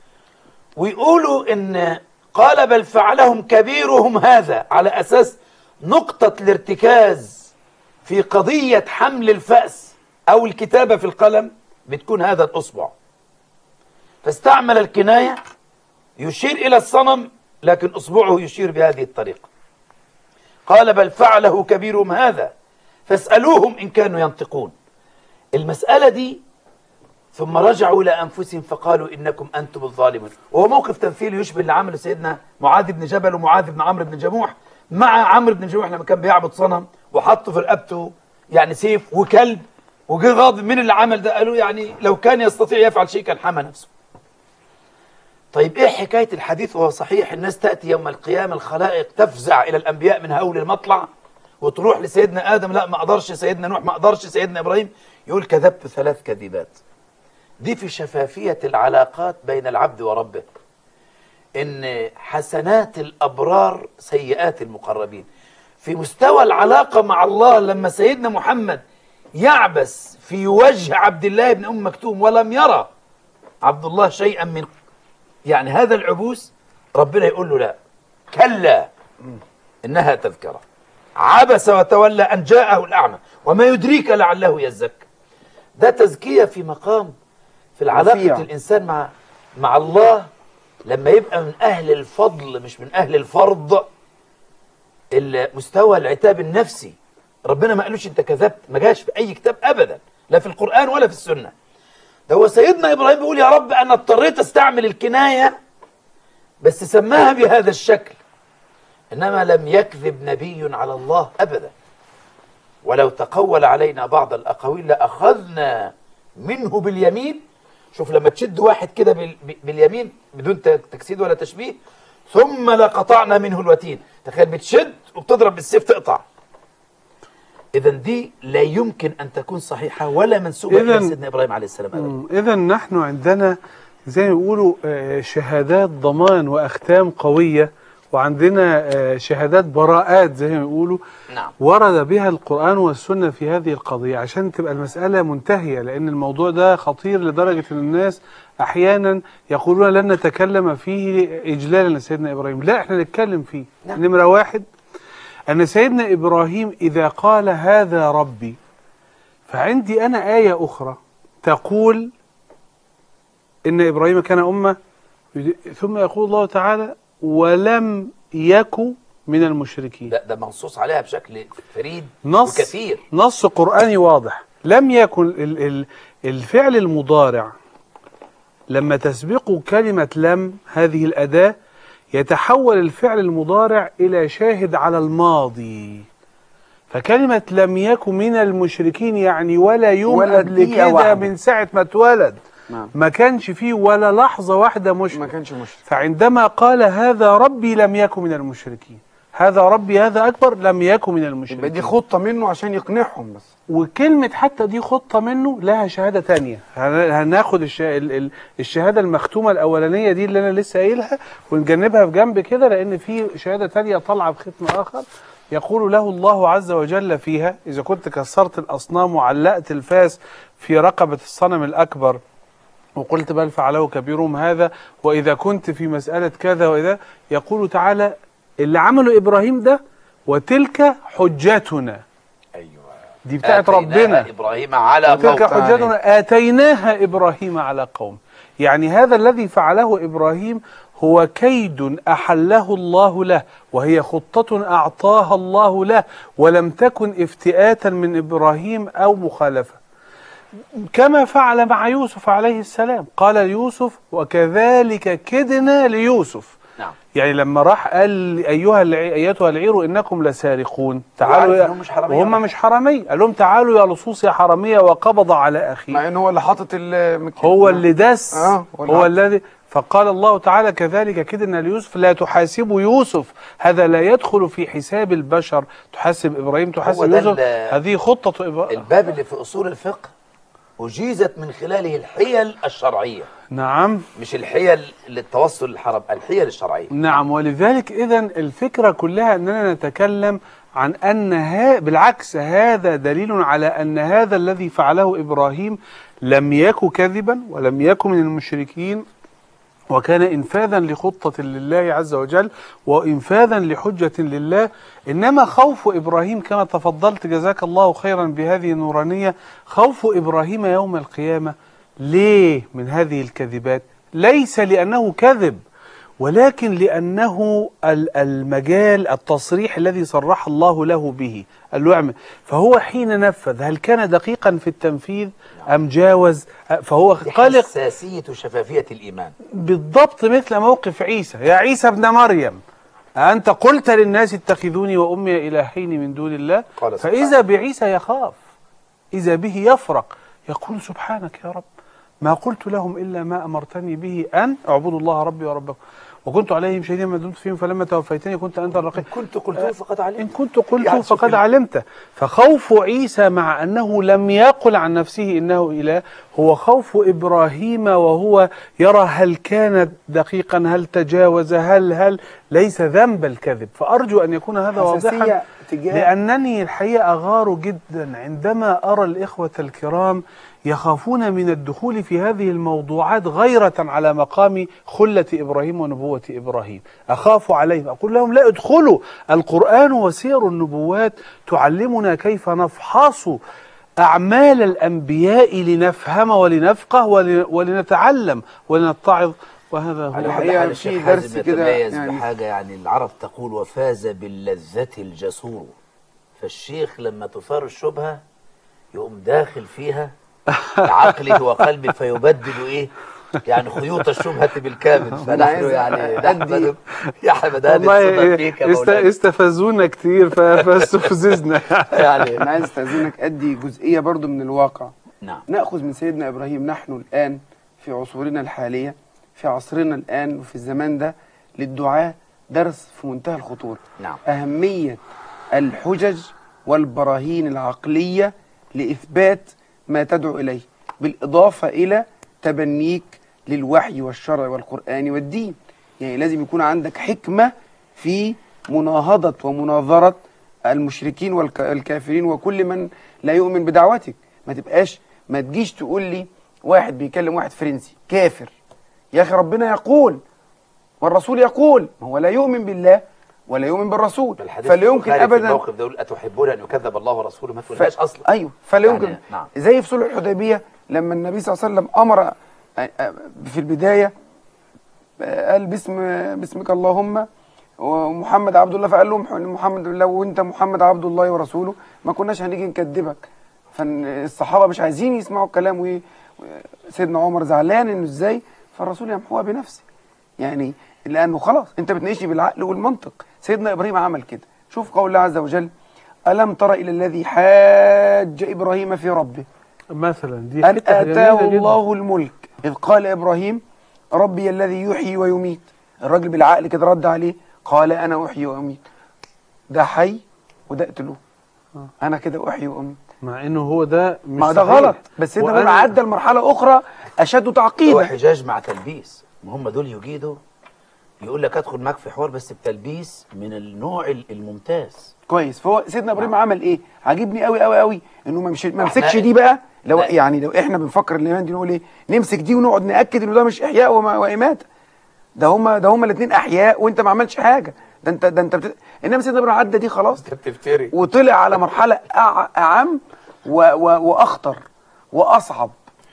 ويقولوا إن قال بل فعلهم كبيرهم هذا، على أساس نقطة الارتكاز في قضية حمل الفأس أو الكتابة في القلم بتكون هذا الأصبع. فاستعمل الكناية يشير إلى الصنم لكن أصبعه يشير بهذه الطريقة. قال بل فعله كبيرهم هذا فاسألوهم إن كانوا ينطقون. المسألة دي ثم رجعوا إلى أنفسهم فقالوا إنكم أنتم الظالمون. وهو موقف تمثيلي يشبه اللي عمله سيدنا معاذ بن جبل ومعاذ بن عمرو بن جموح مع عمرو بن جموح لما كان بيعبد صنم وحطوا في رقبته يعني سيف وكلب، وجه غاضب من اللي عمل ده. قالوا يعني لو كان يستطيع يفعل شيء كان حمى نفسه. طيب إيه حكاية الحديث وهو صحيح؟ الناس تأتي يوم القيامة الخلائق تفزع إلى الأنبياء من هول المطلع وتروح لسيدنا آدم لا ما أقدرش، سيدنا نوح ما أقدرش، سيدنا إبراهيم، يقول كذبت ثلاث كذبات. دي في شفافية العلاقات بين العبد وربه، إن حسنات الأبرار سيئات المقربين. في مستوى العلاقة مع الله لما سيدنا محمد يعبس في وجه عبد الله بن أم مكتوم ولم يرى عبد الله شيئا من يعني هذا العبوس، ربنا يقول له لا كلا إنها تذكرة، عبس وتولى أن جاءه الأعمى وما يدريك لعله يزكى. ده تزكية في مقام في العلاقة رفيع. الإنسان مع مع الله لما يبقى من أهل الفضل مش من أهل الفرض. مستوى العتاب النفسي ربنا ما قالوش أنت كذبت، ما جاش في أي كتاب أبدا، لا في القرآن ولا في السنة. ده هو سيدنا إبراهيم بيقول يا رب أنا اضطريت أستعمل الكناية بس سماها بهذا الشكل، إنما لم يكذب نبي على الله أبدا. ولو تقول علينا بعض الأقاويل لأخذنا منه باليمين. شوف لما تشد واحد كده بال- باليمين بدون تجسيد ولا تشبيه، ثم لقطعنا منه الوتين. تخيل بتشد وبتضرب بالسيف تقطع. إذا دي لا يمكن أن تكون صحيحة ولا منسوبة إلى إذن- سيدنا إبراهيم عليه السلام أبدا. إذا نحن عندنا زي ما يقولوا آه، شهادات ضمان وأختام قوية، وعندنا آه، شهادات براءات زي ما يقولوا نعم. ورد بها القرآن والسنة في هذه القضية عشان تبقى المسألة منتهية، لأن الموضوع ده خطير لدرجة أن الناس أحيانا يقولون لن نتكلم فيه إجلالا لسيدنا إبراهيم. لا، احنا نتكلم فيه. نعم. نمرة واحد، أن سيدنا إبراهيم إذا قال هذا ربي، فعندي أنا آية أخرى تقول إن إبراهيم كان أمة، ثم يقول الله تعالى ولم يك من المشركين. ده, ده منصوص عليها بشكل فريد نص وكثير. نص قرآني واضح. لم يكن ال ال الفعل المضارع لما تسبقه كلمة لم، هذه الأداة، يتحول الفعل المضارع إلى شاهد على الماضي. فكلمة لم يكن من المشركين يعني ولا يوم ولا قبل دقيقة كده واحدة. من ساعة ما اتولد نعم. ما كانش فيه ولا لحظة واحدة مشرك. ما كانش مشرك. فعندما قال هذا ربي لم يكن من المشركين، هذا ربي هذا أكبر لم يكن من يبقى المشركين. دي خطة منه عشان يقنعهم بس. وكلمة حتى دي خطة منه لها شهادة تانية. هن- هناخد الش... ال- ال- الشهادة المختومة الأولانية دي اللي أنا لسه قايلها ونجنبها في جنب كده، لأن في شهادة تانية طالعة بختم آخر يقول له الله عز وجل فيها: إذا كنت كسرت الأصنام وعلقت الفاس في رقبة الصنم الأكبر وقلت بل فعله كبيرهم هذا، وإذا كنت في مسألة كذا وإذا، يقول تعالى اللي عمله إبراهيم ده وتلك حجتنا. أيوة. دي بتاعت آتيناها ربنا. إبراهيم على وتلك قوم. حجتنا آتيناها إبراهيم على قوم. يعني هذا الذي فعله إبراهيم هو كيد أحله الله له، وهي خطة أعطاها الله له، ولم تكن افتئاتا من إبراهيم أو مخالفة. كما فعل مع يوسف عليه السلام. قال يوسف وكذلك كدنا ليوسف. نعم. يعني لما راح قال أيها العي... أيتها العير إنكم لسارقون، تعالوا وعارف يا... إنهم مش حرامية وهم ولا مش حرامية. قال لهم تعالوا يا لصوص يا حرامية، وقبض على أخيه. مع ان هو اللي حاطط ال هو اللي دس. آه، هو اللي هو حاط. الذي فقال الله تعالى كذلك كدنا ليوسف لا تحاسبوا يوسف، هذا لا يدخل في حساب البشر. تحاسب إبراهيم تحاسب ده يوسف، ال- هذه خطة إبراهيم. الباب اللي في أصول الفقه أجيزت من خلاله الحيل الشرعية، نعم مش الحيل للتوصل للحرم، الحيل الشرعية. نعم. ولذلك إذن الفكرة كلها أننا نتكلم عن أن ها بالعكس هذا دليل على أن هذا الذي فعله إبراهيم لم يكن كذبا ولم يكن من المشركين، وكان إنفاذا لخطة لله عز وجل وإنفاذا لحجة لله. إنما خوف إبراهيم كما تفضلت جزاك الله خيرا بهذه النورانية، خوف إبراهيم يوم القيامة ليه من هذه الكذبات؟ ليس لأنه كذب، ولكن لأنه المجال التصريح الذي صرح الله له به قال له اعمل. فهو حين نفذ هل كان دقيقا في التنفيذ أم جاوز؟ فهو قلق. حساسية وشفافية الإيمان بالضبط مثل موقف عيسى: يا عيسى ابن مريم أنت قلت للناس اتخذوني وأمي إلهين من دون الله. قال سبحانه. فإذا بعيسى يخاف، إذا به يفرق، يقول سبحانك يا رب ما قلت لهم إلا ما أمرتني به أن اعبدوا الله ربي وربكم. وكنت عليهم شهيدا ما دمت فيهم فلما توفيتني كنت أنت الرقيب. كنت قلته فقد علمت. إن كنت قلت يعني فقد علمت. فخوف عيسى مع أنه لم يقل عن نفسه إنه إله هو خوف إبراهيم، وهو يرى هل كان دقيقا، هل تجاوز، هل هل ليس ذنب الكذب. فأرجو أن يكون هذا واضحا، لأنني الحقيقة أغار جدا عندما أرى الإخوة الكرام يخافون من الدخول في هذه الموضوعات غيرة على مقام خلة إبراهيم ونبوة إبراهيم. أخاف عليهم، أقول لهم لا، ادخلوا. القرآن وسير النبوات تعلمنا كيف نفحص أعمال الأنبياء لنفهم ولنفقه ولنتعلم ولنتعظ. وهذا هو على الحقيقة حال في الشيخ درس حازم كده يتميز يعني. بحاجة، يعني العرب تقول وفاز باللذة الجسور. فالشيخ لما تثار الشبهة يقوم داخل فيها بعقله وقلبه فيبدل ايه يعني خيوط الشبهة بالكامل. فنحن يعني نحمد يا حمدان الصدى فيك يا است... استفزونا كتير فاستفززنا. يعني انا عايز استاذنك ادي جزئيه برضو من الواقع. نعم. ناخذ من سيدنا ابراهيم. نحن الان في عصورنا الحاليه، في عصرنا الان وفي الزمان ده، للدعاة درس في منتهى الخطوره. نعم. اهميه الحجج والبراهين العقليه لاثبات ما تدعو اليه، بالاضافه الى تبنيك للوحي والشرع والقرآن والدين. يعني لازم يكون عندك حكمة في مناهضة ومناظرة المشركين والكافرين وكل من لا يؤمن بدعوتك. ما تبقاش ما تجيش تقول لي واحد بيكلم واحد فرنسي كافر، يا أخي ربنا يقول والرسول يقول، ما هو لا يؤمن بالله ولا يؤمن بالرسول، فلا يمكن ابدا. في الموقف ده يقول اتحبون ان يكذب الله ورسوله، ما تقولهاش ف... اصلا. ايوه، فلا يمكن يعني نعم. زي في صلح الحديبيه لما النبي صلى الله عليه وسلم امر في البدايه، قال باسم باسمك اللهم ومحمد عبد الله، فقال لهم محمد لو انت محمد عبد الله ورسوله ما كناش هنيجي نكذبك. فالصحابه مش عايزين يسمعوا الكلام، وايه سيدنا عمر زعلان انه ازاي، فالرسول يمحوها بنفسه. يعني لانه خلاص انت بتناقشني بالعقل والمنطق. سيدنا ابراهيم عمل كده. شوف قول الله عز وجل: ألم تر إلى الذي حاج إبراهيم في ربه مثلا دي أن آتاه الله الملك إذ قال إبراهيم ربي الذي يحيي ويميت. الراجل بالعقل كده رد عليه قال أنا أحيي وأميت. ده حي وده اقتلوه. أنا كده أحيي وأميت، مع إنه هو ده مش ما ده غلط. بس سيدنا إبراهيم عدى المرحلة أخرى أشد تعقيدا. هو حجاج مع تلبيس. هم دول يجيدوا يقول لك ادخل معاك في حوار بس بتلبيس من النوع الممتاز. كويس. فهو سيدنا ابراهيم عمل ايه؟ عاجبني قوي قوي قوي انه ما ما مسكش دي بقى. لو لا. يعني لو احنا بنفكر الايمان دي نقول ايه؟ نمسك دي ونقعد ناكد انه ده مش احياء واماته. ده هما ده هما الاثنين احياء وانت ما عملتش حاجه. ده انت ده انت بت... انما سيدنا ابراهيم عدى دي خلاص. انت بتفتري. وطلع على مرحله أع... اعم و... و... واخطر واصعب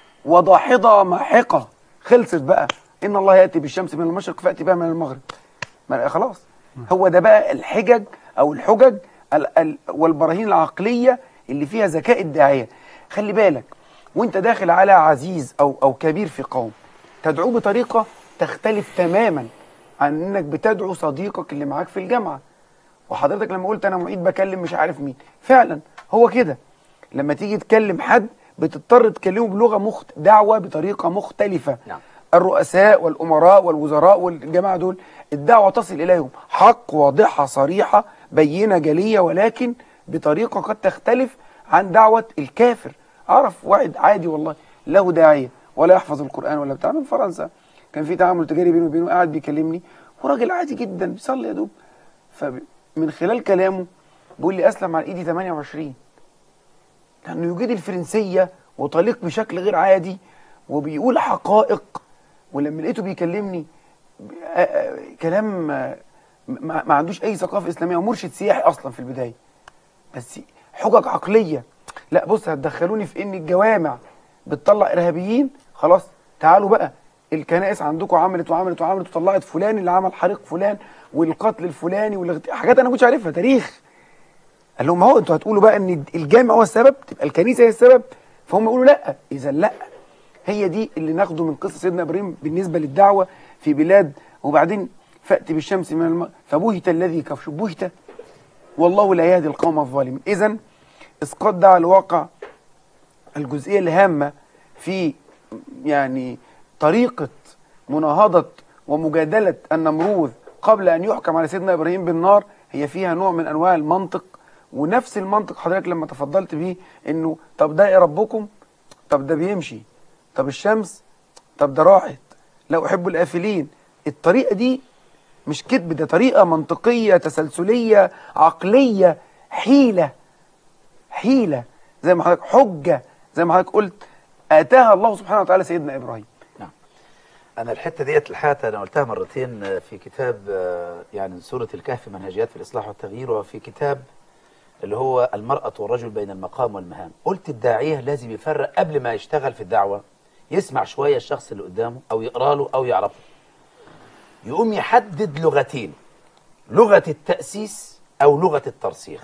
وضاحضه ماحقه. خلصت بقى. ان الله ياتي بالشمس من المشرق فاتي بها من المغرب. خلاص. هو ده بقى الحجج او الحجج ال ال والبراهين العقليه اللي فيها ذكاء الداعيه. خلي بالك وانت داخل على عزيز او او كبير في قوم، تدعوه بطريقه تختلف تماما عن انك بتدعو صديقك اللي معاك في الجامعه. وحضرتك لما قلت انا معيد بكلم مش عارف مين، فعلا هو كده. لما تيجي تكلم حد بتضطر تكلمه بلغه مخت... دعوه بطريقه مختلفه. نعم. الرؤساء والأمراء والوزراء والجماعة دول الدعوة تصل إليهم حق واضحة صريحة بينة جلية، ولكن بطريقة قد تختلف عن دعوة الكافر. أعرف واحد عادي والله له داعية ولا يحفظ القرآن ولا بتاع، من فرنسا، كان في تعامل تجاري بينه وبينه، قاعد بيكلمني وراجل عادي جدا بيصلي يا دوب. فمن خلال كلامه بيقول لي أسلم على إيدي ثمانية وعشرين، لأنه يجيد الفرنسية وطليق بشكل غير عادي وبيقول حقائق. ولما لقيته بيكلمني كلام ما عندوش اي ثقافه اسلاميه، ومرشد سياحي اصلا في البدايه، بس حجج عقليه. لا بص، هتدخلوني في ان الجوامع بتطلع ارهابيين، خلاص تعالوا بقى الكنائس عندكم عملت وعملت وعملت وطلعت فلان اللي عمل حريق فلان والقتل الفلاني والاغت... حاجات انا ما كنتش عارفها، تاريخ. قال لهم هو انتوا هتقولوا بقى ان الجامع هو السبب، تبقى الكنيسه هي السبب، فهم يقولوا لا. اذا لا، هي دي اللي ناخده من قصه سيدنا ابراهيم بالنسبه للدعوه في بلاد. وبعدين فأتي بالشمس من الماء فبهت الذي كفر. بهت والله لا يهدي القوم الظالمين. اذا اسقاط ده على الواقع الجزئيه الهامه في يعني طريقه مناهضه ومجادلة النمروذ قبل أن يحكم على سيدنا إبراهيم بالنار هي فيها نوع من أنواع المنطق، ونفس المنطق حضرتك لما تفضلت به إنه طب ده إيه ربكم؟ طب ده بيمشي، طب الشمس، طب ده راحت، لا أحب الآفلين. الطريقة دي مش كذب، ده طريقة منطقية تسلسلية عقلية، حيلة حيلة زي ما حضرتك حجة زي ما حضرتك قلت آتاها الله سبحانه وتعالى سيدنا إبراهيم. نعم. أنا الحتة ديت الحقيقة أنا قلتها مرتين في كتاب يعني سورة الكهف منهجيات في الإصلاح والتغيير، وفي كتاب اللي هو المرأة والرجل بين المقام والمهام. قلت الداعية لازم يفرق قبل ما يشتغل في الدعوة، يسمع شوية الشخص اللي قدامه أو يقرأ له أو يعرفه، يقوم يحدد لغتين، لغة التأسيس أو لغة الترسيخ.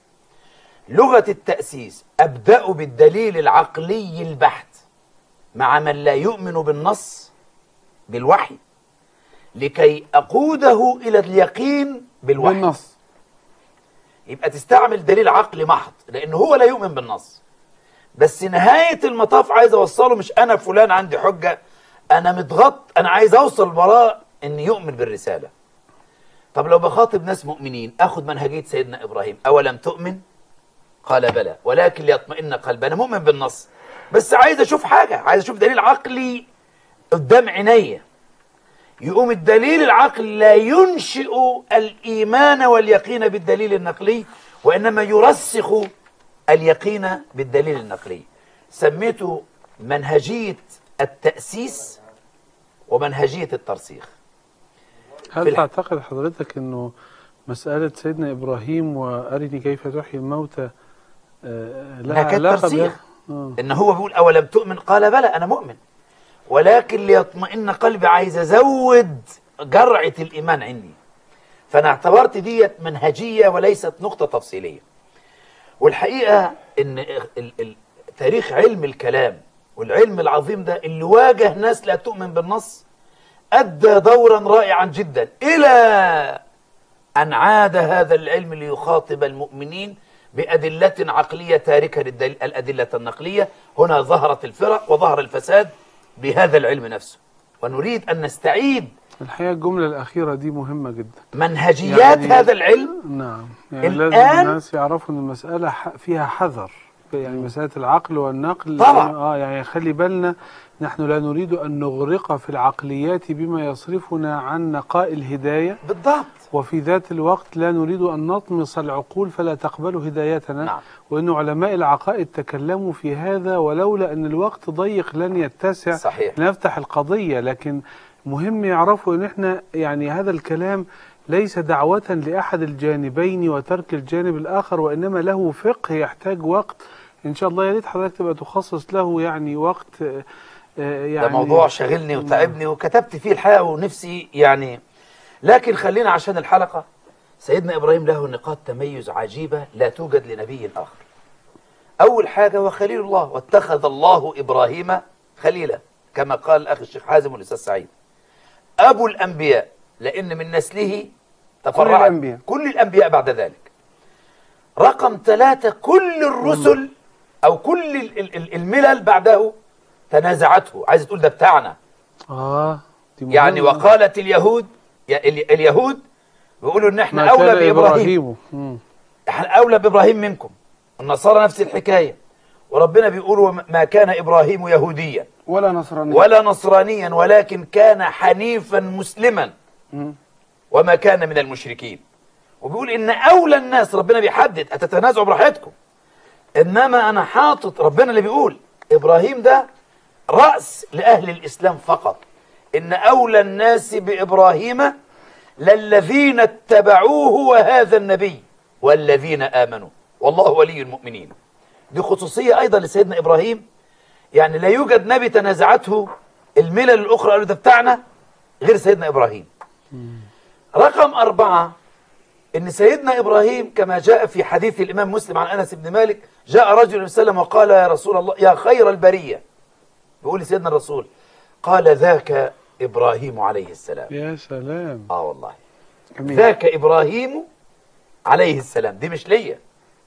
لغة التأسيس أبدأ بالدليل العقلي البحت مع من لا يؤمن بالنص بالوحي لكي أقوده إلى اليقين بالوحي بالنص. يبقى تستعمل دليل عقلي محض لأنه هو لا يؤمن بالنص، بس نهاية المطاف عايز أوصله مش أنا فلان عندي حجة، أنا متغط، أنا عايز أوصل براء إن يؤمن بالرسالة. طب لو بخاطب ناس مؤمنين أخذ منهجية سيدنا إبراهيم، أولم تؤمن؟ قال بلى ولكن ليطمئن قلبي. أنا مؤمن بالنص بس عايز أشوف حاجة، عايز أشوف دليل عقلي قدام عيني. يقوم الدليل العقلي لا ينشئ الإيمان واليقين بالدليل النقلي، وإنما يرسخ اليقين بالدليل النقلي. سميته منهجية التأسيس ومنهجية الترسيخ. هل تعتقد حضرتك أنه مسألة سيدنا إبراهيم وأرني كيف تحيي الموتى آه لها علاقة بها؟ آه. إن هو بيقول أولم تؤمن؟ قال بلى أنا مؤمن ولكن ليطمئن قلبي، عايز أزود جرعة الإيمان عندي. فأنا اعتبرت ديت منهجية وليست نقطة تفصيلية. والحقيقة إن تاريخ علم الكلام والعلم العظيم ده اللي واجه ناس لا تؤمن بالنص أدى دورا رائعا جدا إلى أن عاد هذا العلم ليخاطب المؤمنين بأدلة عقلية تاركة للأدلة النقلية. هنا ظهرت الفرق وظهر الفساد بهذا العلم نفسه، ونريد أن نستعيد الحقيقة الجملة الأخيرة دي مهمة جدا، منهجيات يعني هذا العلم. نعم، يعني الآن لازم الناس يعرفوا أن المسألة فيها حذر، يعني مسألة العقل والنقل طبعا. آه يعني خلي بالنا، نحن لا نريد أن نغرق في العقليات بما يصرفنا عن نقاء الهداية بالضبط، وفي ذات الوقت لا نريد أن نطمس العقول فلا تقبل هدايتنا. نعم. وأن علماء العقائد تكلموا في هذا، ولولا أن الوقت ضيق لن يتسع صحيح. نفتح القضية، لكن مهم يعرفوا أن احنا يعني هذا الكلام ليس دعوة لأحد الجانبين وترك الجانب الآخر، وإنما له فقه يحتاج وقت إن شاء الله. يا ريت حضرتك تبقى تخصص له يعني وقت. يعني ده موضوع شغلني وتعبني وكتبت فيه الحقيقة ونفسي يعني، لكن خلينا عشان الحلقة. سيدنا إبراهيم له نقاط تميز عجيبة لا توجد لنبي آخر. أول حاجة هو خليل الله، واتخذ الله إبراهيم خليلا كما قال الأخ الشيخ حازم والأستاذ سعيد. أبو الأنبياء لأن من نسله تفرع كل الأنبياء. كل الأنبياء بعد ذلك. رقم ثلاثة كل الرسل أو كل الملل بعده تنازعته، عايز تقول ده بتاعنا. آه يعني وقالت اليهود اليهود بيقولوا ان احنا اولى بابراهيم، احنا اولى بابراهيم منكم. النصارى نفس الحكايه، وربنا بيقولوا ما كان ابراهيم يهوديا ولا نصرانيا ولا نصرانيا ولكن كان حنيفا مسلما وما كان من المشركين. وبيقول ان اولى الناس، ربنا بيحدد اتتنازعوا براحتكم، انما انا حاطط، ربنا اللي بيقول ابراهيم ده راس لاهل الاسلام فقط. ان اولى الناس بابراهيم للذين اتبعوه وهذا النبي والذين آمنوا والله ولي المؤمنين. دي خصوصية أيضا لسيدنا إبراهيم، يعني لا يوجد نبي تنازعته الملل الأخرى قالوا ده بتاعنا غير سيدنا إبراهيم. رقم أربعة إن سيدنا إبراهيم كما جاء في حديث الإمام مسلم عن أنس بن مالك، جاء رجل وسلم وقال يا رسول الله يا خير البرية، بيقول لسيدنا الرسول، قال ذاك إبراهيم عليه السلام. يا سلام. آه والله جميل. ذاك إبراهيم عليه السلام، دي مش ليا،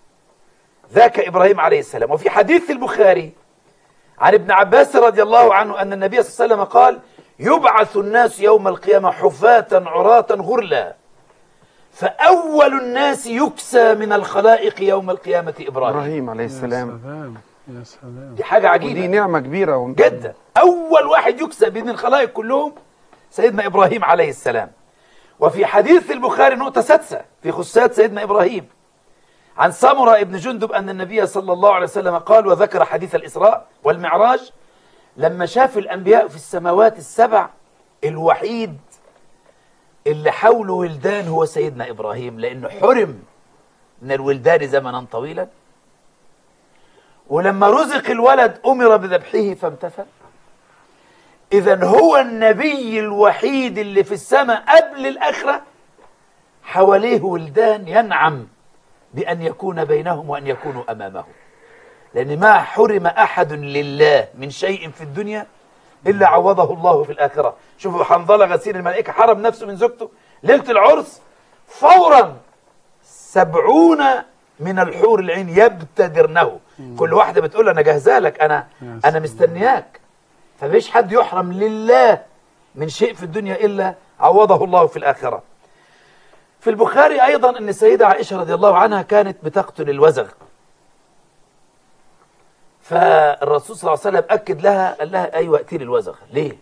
ذاك إبراهيم عليه السلام. وفي حديث البخاري عن ابن عباس رضي الله عنه أن النبي صلى الله عليه وسلم قال يبعث الناس يوم القيامة حفاة عراة غرلا، فأول الناس يكسى من الخلائق يوم القيامة إبراهيم. إبراهيم عليه يا السلام. سلام يا سلام. دي حاجة ودي عجيبة نعمة كبيرة ون- جدا. أول واحد يكسى بين الخلائق كلهم سيدنا إبراهيم عليه السلام. وفي حديث البخاري نقطة سادسة في خصات سيدنا إبراهيم عن سمرة ابن جندب أن النبي صلى الله عليه وسلم قال، وذكر حديث الإسراء والمعراج، لما شاف الأنبياء في السماوات السبع الوحيد اللي حوله ولدان هو سيدنا إبراهيم، لأنه حرم من الولدان زمنا طويلا، ولما رزق الولد أمر بذبحه فامتثل. إذن هو النبي الوحيد اللي في السماء قبل الآخرة حواليه ولدان ينعم بأن يكون بينهم وأن يكونوا أمامه، لأن ما حرم أحد لله من شيء في الدنيا إلا عوضه الله في الآخرة. شوفوا حنظلة غسيل الملائكة حرم نفسه من زوجته ليلة العرس، فورا سبعون من الحور العين يبتدرنه، كل واحدة بتقول أنا جاهزة لك، أنا أنا مستنياك. فمش حد يحرم لله من شيء في الدنيا إلا عوضه الله في الآخرة. في البخاري أيضا أن السيدة عائشة رضي الله عنها كانت بتقتل الوزغ، فالرسول صلى الله عليه وسلم أكد لها، قال لها أيوة اقتلي الوزغ. ليه؟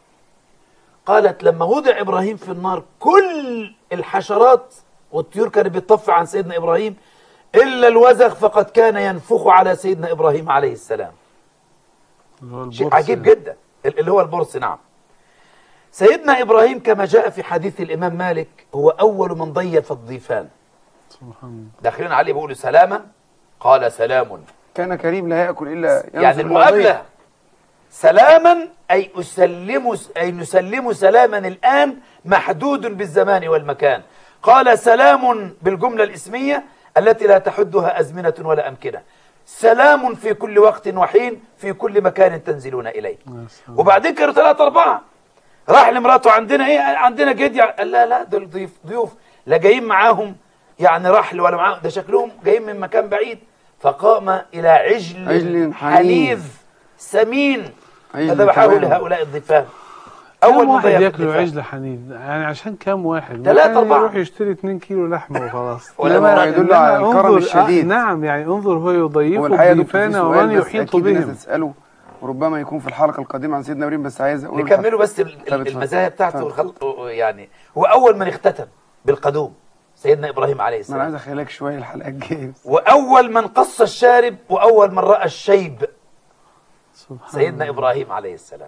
قالت لما وضع إبراهيم في النار كل الحشرات والطيور كانت بتطفى عن سيدنا إبراهيم إلا الوزغ، فقد كان ينفخ على سيدنا إبراهيم عليه السلام. شيء عجيب جدا، اللي هو البرص. نعم. سيدنا إبراهيم كما جاء في حديث الإمام مالك هو أول من ضيف الضيفان. سبحان الله. داخلين عليه بيقولوا سلاما، قال سلام، كان كريم لا يأكل إلا يعني المقابلة سلاما أي أسلم أي نسلم سلاما الآن محدود بالزمان والمكان. قال سلام بالجملة الإسمية التي لا تحدها أزمنة ولا أمكنة، سلام في كل وقت وحين في كل مكان تنزلون إليه. وبعدين كانوا ثلاثة أربعة، راح لمراته عندنا إيه؟ عندنا جدي. قال لا لا دول ضيوف ضيوف لا جايين معاهم يعني رحل ولا معاهم، ده شكلهم جايين من مكان بعيد. فقام إلى عجل, عجل حنيذ سمين فذبحه لهؤلاء الضيفان. أول واحد ياكلوا عجل حنين يعني عشان كام واحد؟ ثلاثة أربعة يروح يشتري اتنين كيلو لحمة وخلاص. ولا يدل على الكرم الشديد. نعم يعني انظر هو يضيف ضيفانا ومن يحيط بهم. تسأله وربما يكون في الحلقة القادمة عن سيدنا إبراهيم، بس عايز أقول نكمله بس المزايا بتاعته والخلق. يعني هو أول من اختتم بالقدوم سيدنا إبراهيم عليه السلام. أنا عايز أخليك شوية الحلقة الجاية. وأول من قص الشارب وأول من رأى الشيب سبحان سيدنا إبراهيم عليه السلام.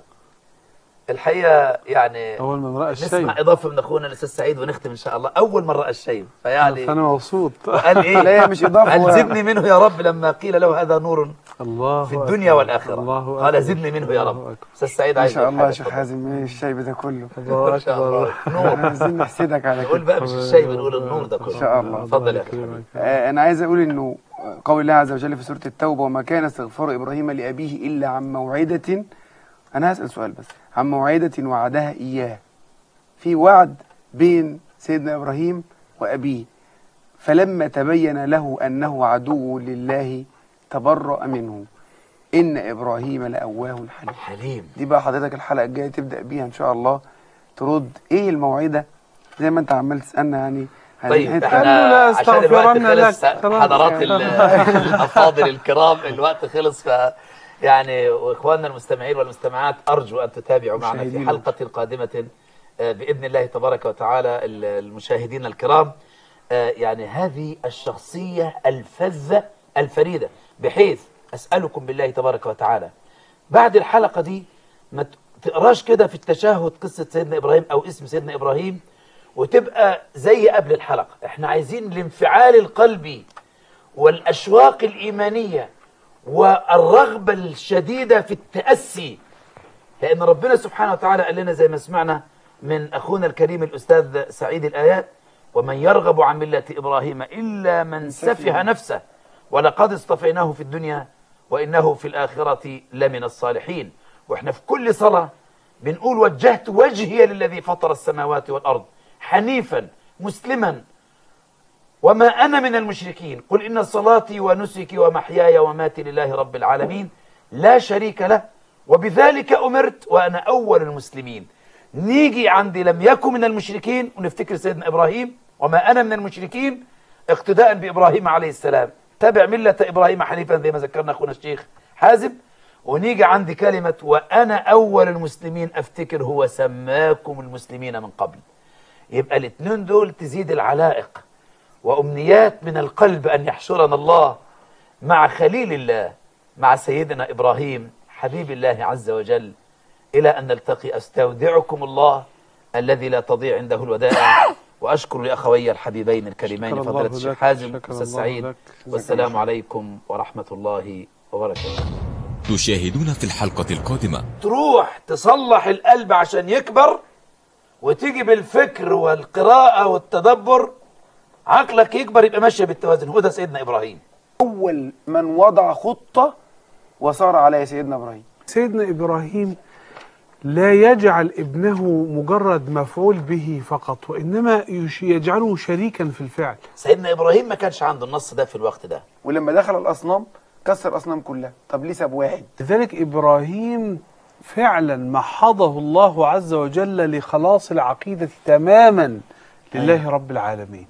الحقيقة يعني أول من رأى الشيب. نسمع إضافة من أخونا الأستاذ سعيد ونختم إن شاء الله. أول من رأى الشيب، فيعني أنا مبسوط. قال إيه؟ لا مش إضافة. قال زدني منه يا رب لما قيل له هذا نور الله في الدنيا والآخرة. الله قال زدني منه يا رب. أستاذ سعيد عايز إن شاء الله يا شيخ حازم إيه الشيب ده كله؟ إن شاء الله نور. عايزين نحسدك على نقول كده. بقى مش الشيب، نقول النور ده كله. إن شاء الله. اتفضل يا أخي. آه أنا عايز أقول إنه قول الله عز وجل في سورة التوبة، وما كان استغفار إبراهيم لأبيه إلا عن موعدة. أنا هسأل سؤال بس، عن موعدة وعدها إياه. في وعد بين سيدنا إبراهيم وأبيه، فلما تبين له أنه عدو لله تبرأ منه، إن إبراهيم لأواه حليم. حليم. دي بقى حضرتك الحلقة الجاية تبدأ بيها إن شاء الله، ترد إيه الموعدة زي ما أنت عمال تسألنا يعني. طيب هنحط- احنا عشان الوقت خلص، لك. حضرات ال- الافاضل الكرام الوقت خلص، ف يعني واخواننا المستمعين والمستمعات ارجو ان تتابعوا معنا في مشاهدينا. حلقه قادمه آه، باذن الله تبارك وتعالى. ال- المشاهدين الكرام، آه، يعني هذه الشخصيه الفذه الفريده، بحيث اسالكم بالله تبارك وتعالى بعد الحلقه دي ما تقراش كده في التشهد قصه سيدنا ابراهيم او اسم سيدنا ابراهيم وتبقى زي قبل الحلقة. احنا عايزين الانفعال القلبي والأشواق الإيمانية والرغبة الشديدة في التأسي، لأن ربنا سبحانه وتعالى قال لنا زي ما سمعنا من أخونا الكريم الأستاذ سعيد الآيات: ومن يرغب عن ملة إبراهيم إلا من سفه نفسه ولقد اصطفيناه في الدنيا وإنه في الآخرة لمن الصالحين. وإحنا في كل صلاة بنقول: وجهت وجهي للذي فطر السماوات والأرض حنيفا مسلما وما أنا من المشركين، قل إن صلاتي ونسكي ومحياي وماتي لله رب العالمين لا شريك له وبذلك أمرت وأنا أول المسلمين. نيجي عند لم يكن من المشركين ونفتكر سيدنا إبراهيم وما أنا من المشركين اقتداء بإبراهيم عليه السلام، تبع ملة إبراهيم حنيفا زي ما ذكرنا أخونا الشيخ حازم. ونيجي عند كلمة وأنا أول المسلمين، أفتكر هو سماكم المسلمين من قبل. يبقى الاثنين دول تزيد العلائق وأمنيات من القلب أن يحشرنا الله مع خليل الله، مع سيدنا إبراهيم حبيب الله عز وجل، إلى أن نلتقي. أستودعكم الله الذي لا تضيع عنده الودائع. وأشكر لأخوي الحبيبين الكريمين فضيلة الشيخ حازم والأستاذ سعيد، والسلام عليكم ورحمة الله وبركاته. تشاهدون في الحلقة القادمة. تروح تصلح القلب عشان يكبر، وتيجي بالفكر والقراءة والتدبر عقلك يكبر، يبقى ماشية بالتوازن. هو ده سيدنا إبراهيم، أول من وضع خطة وصار عليها سيدنا إبراهيم. سيدنا إبراهيم لا يجعل ابنه مجرد مفعول به فقط، وإنما يجعله شريكا في الفعل. سيدنا إبراهيم ما كانش عنده النص ده في الوقت ده، ولما دخل الأصنام كسر الأصنام كلها. طب ليه ساب واحد؟ لذلك إبراهيم فعلا محضه الله عز وجل لخلاص العقيدة تماما لله رب العالمين.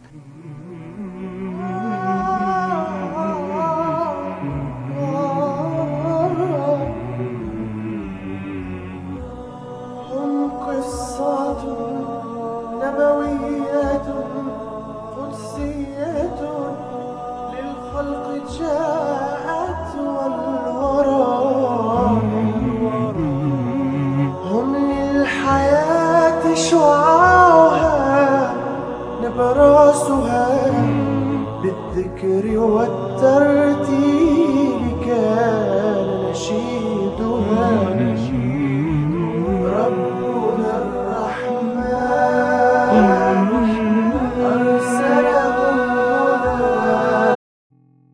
هم قصة نبوية قدسية للخلق جاءت والورى، هم للحياة شعاعها نبراسها بالذكر والترتيب.